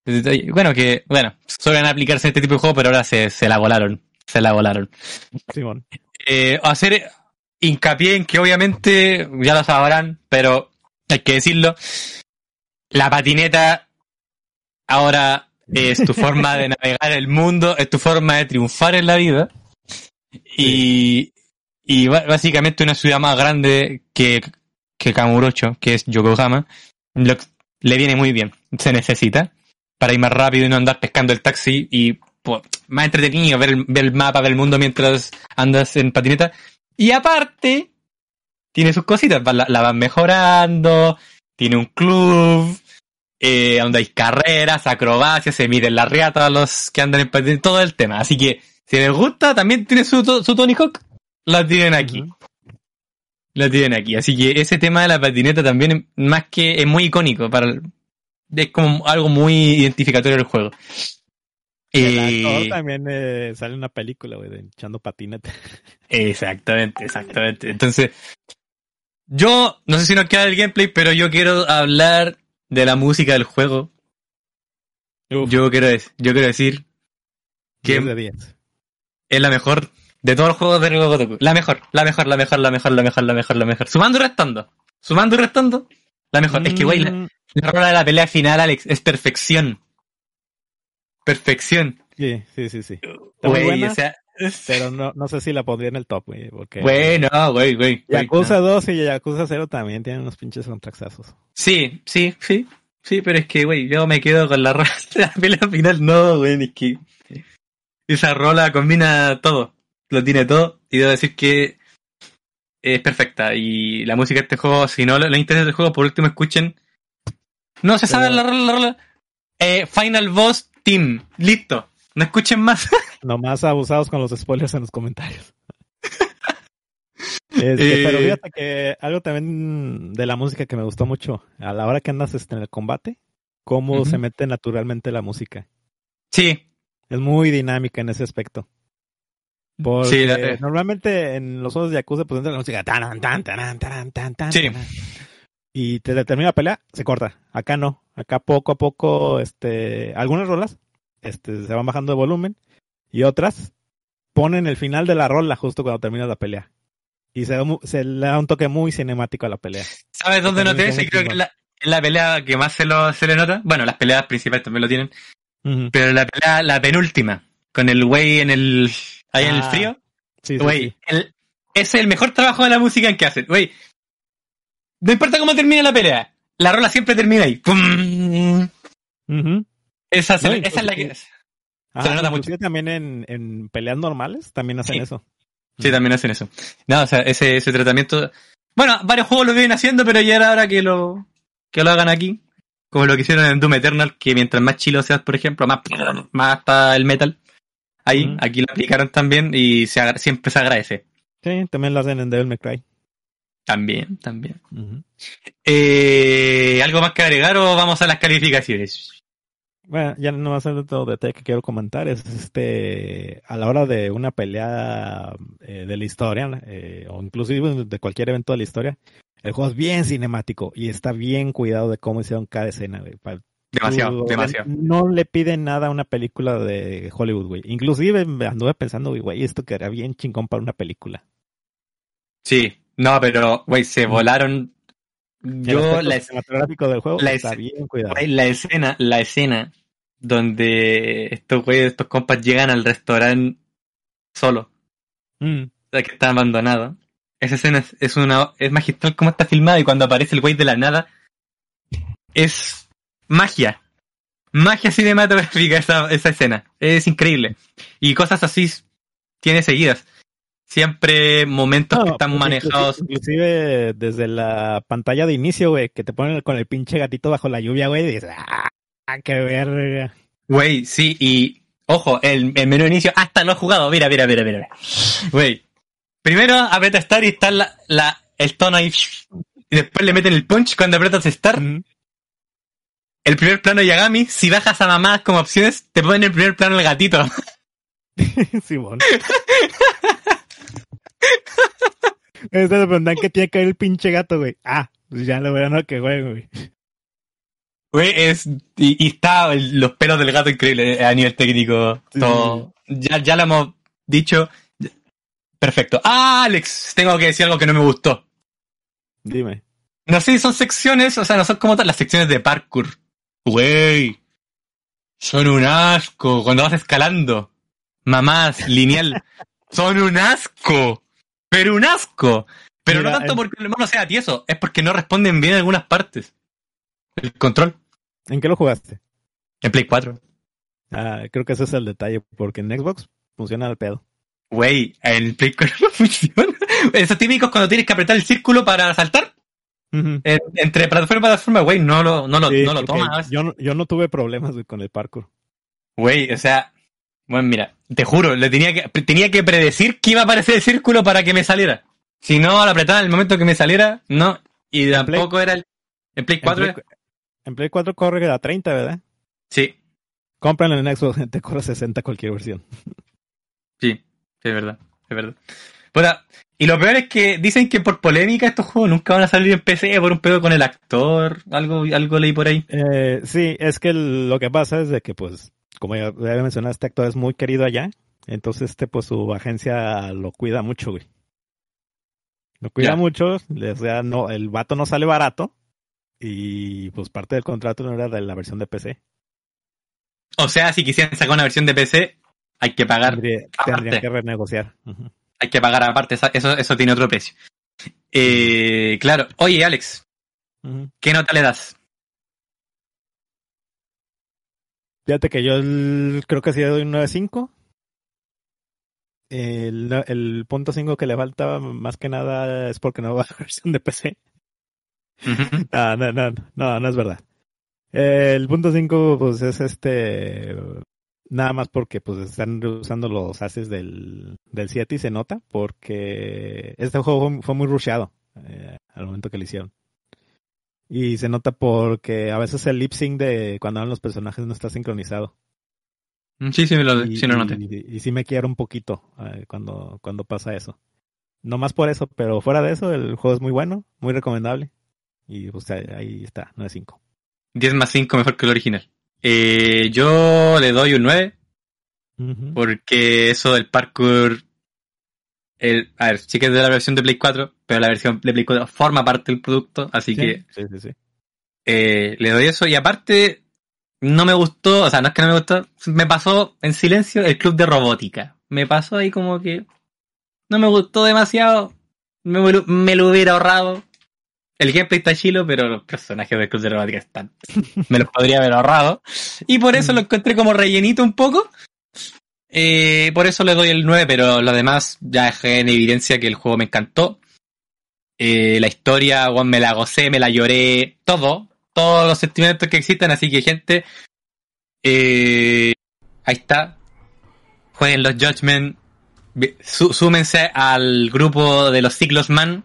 suelen aplicarse en este tipo de juego, pero ahora se la volaron.
Simón.
Hacer hincapié en que obviamente, ya lo sabrán, pero hay que decirlo, la patineta ahora es tu forma de navegar el mundo, es tu forma de triunfar en la vida. Sí. Y básicamente una ciudad más grande que Kamurocho, que es Yokohama, le viene muy bien. Se necesita para ir más rápido y no andar pescando el taxi y pues, más entretenido ver el mapa del mundo mientras andas en patineta. Y aparte, tiene sus cositas, la van mejorando, tiene un club, donde hay carreras, acrobacias, se miden la riata a los que andan en patineta, todo el tema. Así que, si les gusta, también tiene su Tony Hawk, la tienen aquí. La tienen aquí. Así que ese tema de la patineta también, más que es muy icónico, es como algo muy identificatorio del juego.
El actor también sale en una película, güey, de echando patineta.
Exactamente. Entonces, yo, no sé si nos queda el gameplay, pero yo quiero hablar de la música del juego. Yo quiero decir que
10 de 10.
Es la mejor de todos los juegos de Ryogo Gotoku. La mejor. Sumando y restando, la mejor. Es que, güey, la rola de la pelea final, Alex, es perfección.
Sí.
Güey, o sea...
Pero no sé si la pondría en el top, güey. Porque...
Güey.
Yakuza 2 y Yakuza 0 también tienen unos pinches contraxazos.
Sí, pero es que, güey, yo me quedo con la rola de la pelea final. No, güey, es que... Esa rola combina todo. Lo tiene todo. Y debo decir que es perfecta. Y la música de este juego, si no les interesa el juego, por último escuchen. No se sabe la rola. Final Boss Team. Listo. No escuchen más.
Nomás abusados con los spoilers en los comentarios. Pero fíjate que algo también de la música que me gustó mucho, a la hora que andas en el combate, cómo se mete naturalmente la música.
Sí.
Es muy dinámica en ese aspecto. Porque normalmente en los juegos de Yakuza pues entra la música
sí.
Y te termina la pelea, se corta. Acá no. Acá poco a poco algunas rolas se van bajando de volumen y otras ponen el final de la rola justo cuando termina la pelea. Y se le da un toque muy cinemático a la pelea.
¿Sabes dónde noté eso? Y creo que es la pelea que más se le nota. Bueno, las peleas principales también lo tienen. Pero la pelea, la penúltima, con el güey en el frío.
Sí,
güey, ese es el mejor trabajo de la música en que hacen. Güey, no importa cómo termine la pelea, la rola siempre termina ahí. ¡Pum! Esa es la que es. Se nota mucho.
También en peleas normales también hacen eso.
Sí, también hacen eso. No, o sea, ese tratamiento... Bueno, varios juegos lo vienen haciendo, pero ya era hora que lo hagan aquí. Como lo que hicieron en Doom Eternal, que mientras más chilo seas, por ejemplo, más está el metal. Ahí, aquí lo aplicaron también y siempre se agradece.
Sí, también lo hacen en Devil May Cry.
También. ¿Algo más que agregar o vamos a las calificaciones?
Bueno, ya no va a ser otro detalle que quiero comentar. Es a la hora de una pelea de la historia, o inclusive de cualquier evento de la historia, el juego es bien cinemático y está bien cuidado de cómo hicieron cada escena, güey.
Demasiado.
No le piden nada a una película de Hollywood, güey. Inclusive anduve pensando, güey, esto quedaría bien chingón para una película.
Sí, no, pero, güey, se volaron.
El cinematográfico del juego está bien cuidado.
Güey, la escena donde estos compas llegan al restaurante solo. O sea, que está abandonado. Esa escena es magistral como está filmada y cuando aparece el güey de la nada es magia cinematográfica esa escena, es increíble y cosas así tiene seguidas, siempre momentos que están manejados
inclusive desde la pantalla de inicio, güey, que te ponen con el pinche gatito bajo la lluvia, güey, y dices, qué verga,
güey, sí, y ojo, el menú de inicio hasta lo he jugado, mira, güey. Primero aprieta Start y está el tono ahí. Y después le meten el punch cuando aprietas Start. El primer plano de Yagami, si bajas a mamadas como opciones, te ponen el primer plano el gatito.
Sí, bueno. Se preguntan que tiene que ver el pinche gato, güey. Pues ya lo verán que juego, güey.
Güey, y está los pelos del gato increíble a nivel técnico. Todo. Ya lo hemos dicho. Perfecto. Alex, tengo que decir algo que no me gustó.
Dime.
No sé si son secciones, o sea, no son como las secciones de parkour. Güey, son un asco cuando vas escalando. Mamás, lineal. Son un asco. Pero un asco. Pero mira, no tanto porque el mono sea tieso, es porque no responden bien en algunas partes. El control.
¿En qué lo jugaste?
En Play 4.
Creo que ese es el detalle, porque en Xbox funciona al pedo.
Güey, en Play 4 no funciona. Esos típicos cuando tienes que apretar el círculo para saltar. Entre plataforma y plataforma, güey, no lo toma.
Yo no tuve problemas, güey, con el parkour.
Güey, o sea, bueno, mira, te juro, tenía que predecir que iba a aparecer el círculo para que me saliera. Si no, al apretar en el momento que me saliera, no. Y tampoco era en Play 4.
En Play 4 corre a 30, ¿verdad?
Sí.
Cómpranlo en Xbox, te corre 60 cualquier versión.
Sí, es verdad. Puta, y lo peor es que dicen que por polémica estos juegos nunca van a salir en PC por un pedo con el actor, algo leí por ahí.
Sí, es que lo que pasa es de que, pues, como ya había mencionado, este actor es muy querido allá, entonces pues su agencia lo cuida mucho, güey. Lo cuida mucho, o sea, no, el vato no sale barato, y pues parte del contrato no era de la versión de PC.
O sea, si quisieran sacar una versión de PC, hay que pagar.
Tendrían que renegociar. Uh-huh.
Hay que pagar aparte, eso tiene otro precio. Claro. Oye, Alex, ¿qué nota le das?
Fíjate que yo creo que sí le doy un 9.5. El punto 5 que le falta más que nada es porque no va a la versión de PC. Uh-huh. No es verdad. El punto 5 pues es nada más porque pues están usando los ases del 7 y se nota porque este juego fue muy rusheado al momento que lo hicieron. Y se nota porque a veces el lip sync de cuando hablan los personajes no está sincronizado.
Sí, lo noté.
Y sí me quiero un poquito cuando pasa eso. No más por eso, pero fuera de eso el juego es muy bueno, muy recomendable. Y pues ahí está, 9.5.
10 más 5 mejor que el original. Yo le doy un 9. Uh-huh. Porque eso del parkour... a ver, sí que es de la versión de Play 4, pero la versión de Play 4 forma parte del producto, así que...
Sí.
Le doy eso. Y aparte, no me gustó, o sea, no es que no me gustó, me pasó en silencio el club de robótica. Me pasó ahí como que... No me gustó demasiado. Me lo hubiera ahorrado. El gameplay está chilo, pero los personajes del club de robótica están... me los podría haber ahorrado. Y por eso lo encontré como rellenito un poco. Por eso le doy el 9, pero lo demás ya dejé en evidencia que el juego me encantó. La historia, bueno, me la gocé, me la lloré, todos los sentimientos que existen, así que gente, ahí está. Jueguen los Judgment, súmense al grupo de los Ciclos Man,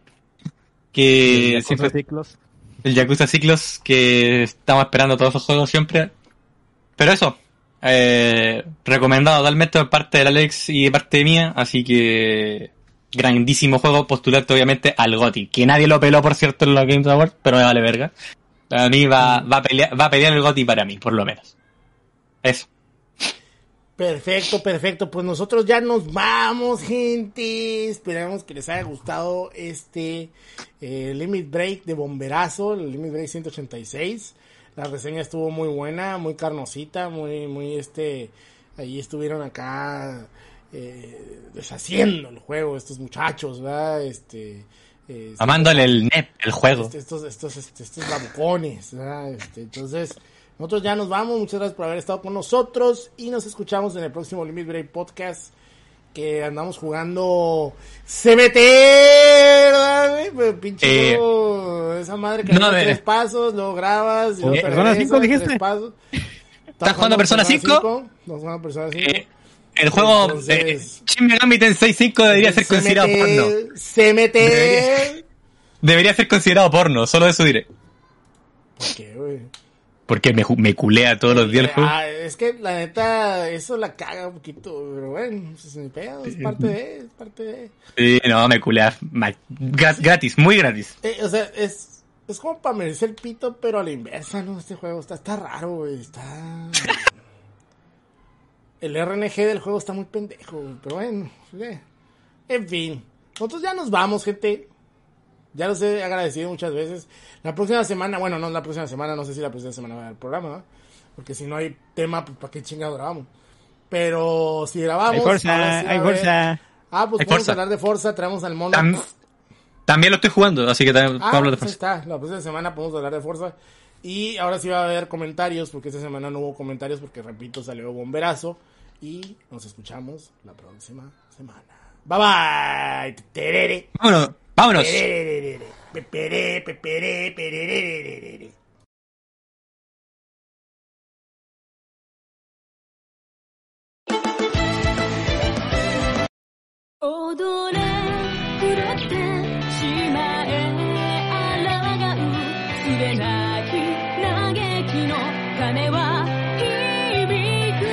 que el Yakuza Ciclos, que estamos esperando todos esos juegos siempre. Pero eso, recomendado totalmente por parte del Alex y de parte mía, así que grandísimo juego, postulante obviamente al GOTY, que nadie lo peló por cierto en los Games Awards, pero me vale verga. A mí va a pelear el GOTY para mí, por lo menos. Eso.
Perfecto, pues nosotros ya nos vamos, gente. Esperamos que les haya gustado Limit Break de Bomberazo, el Limit Break 186. La reseña estuvo muy buena, muy carnosita, muy ahí estuvieron acá deshaciendo el juego estos muchachos, ¿verdad?
Amándole el juego.
Estos babucones, ¿verdad? Entonces, nosotros ya nos vamos, muchas gracias por haber estado con nosotros y nos escuchamos en el próximo Limit Break Podcast, que andamos jugando CBT, ¿verdad? Pero pinche esa madre que no, 3 pasos, luego grabas y luego
Persona 5 dijiste.
¿Estás jugando Persona 5?
No jugando Persona 5.
El juego Shin Megami Tensei 5 debería ser considerado porno. Debería ser considerado porno, solo eso diré.
¿Por qué, güey?
Porque me culea todos los días el juego.
Es que la neta, eso la caga un poquito, pero bueno, se me pega, es parte de.
Sí, no, me culea gratis, muy gratis.
O sea, es como para merecer el pito, pero a la inversa, ¿no? Este juego está raro, güey, El RNG del juego está muy pendejo, pero bueno, en fin. Nosotros ya nos vamos, gente. Ya los he agradecido muchas veces. La próxima semana, bueno, no la próxima semana, no sé si la próxima semana va a haber programa, ¿no? Porque si no hay tema, pues ¿para qué chingado grabamos? Pero si grabamos...
Hay Forza.
Pues podemos hablar de Forza, traemos al mono.
También lo estoy jugando, así que también puedo hablar de Forza.
Está. La próxima semana podemos hablar de Forza. Y ahora sí va a haber comentarios, porque esta semana no hubo comentarios, porque repito, salió Bomberazo. Y nos escuchamos la próxima semana. Bye bye.
Vámonos.
Peperé, peperé, pererererere.
Odore, kurete, shimae, aragau, tsurenaki, nageki no kane wa hibiku.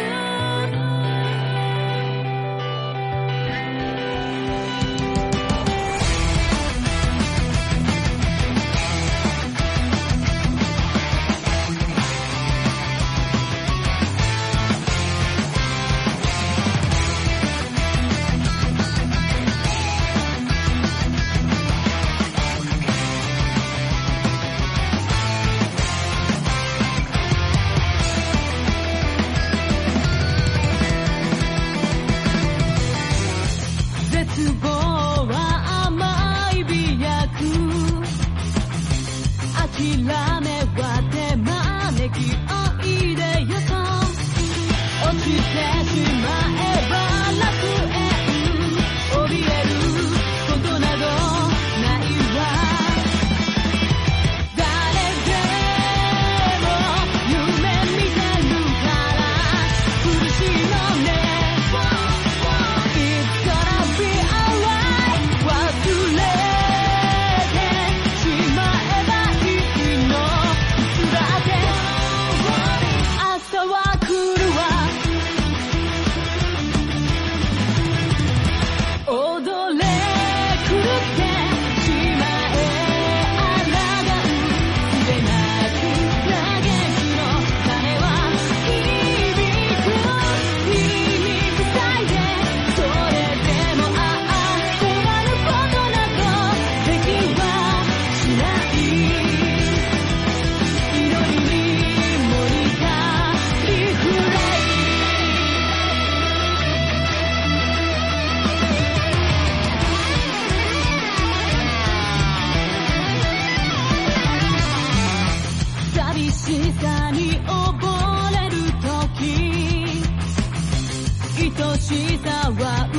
しさは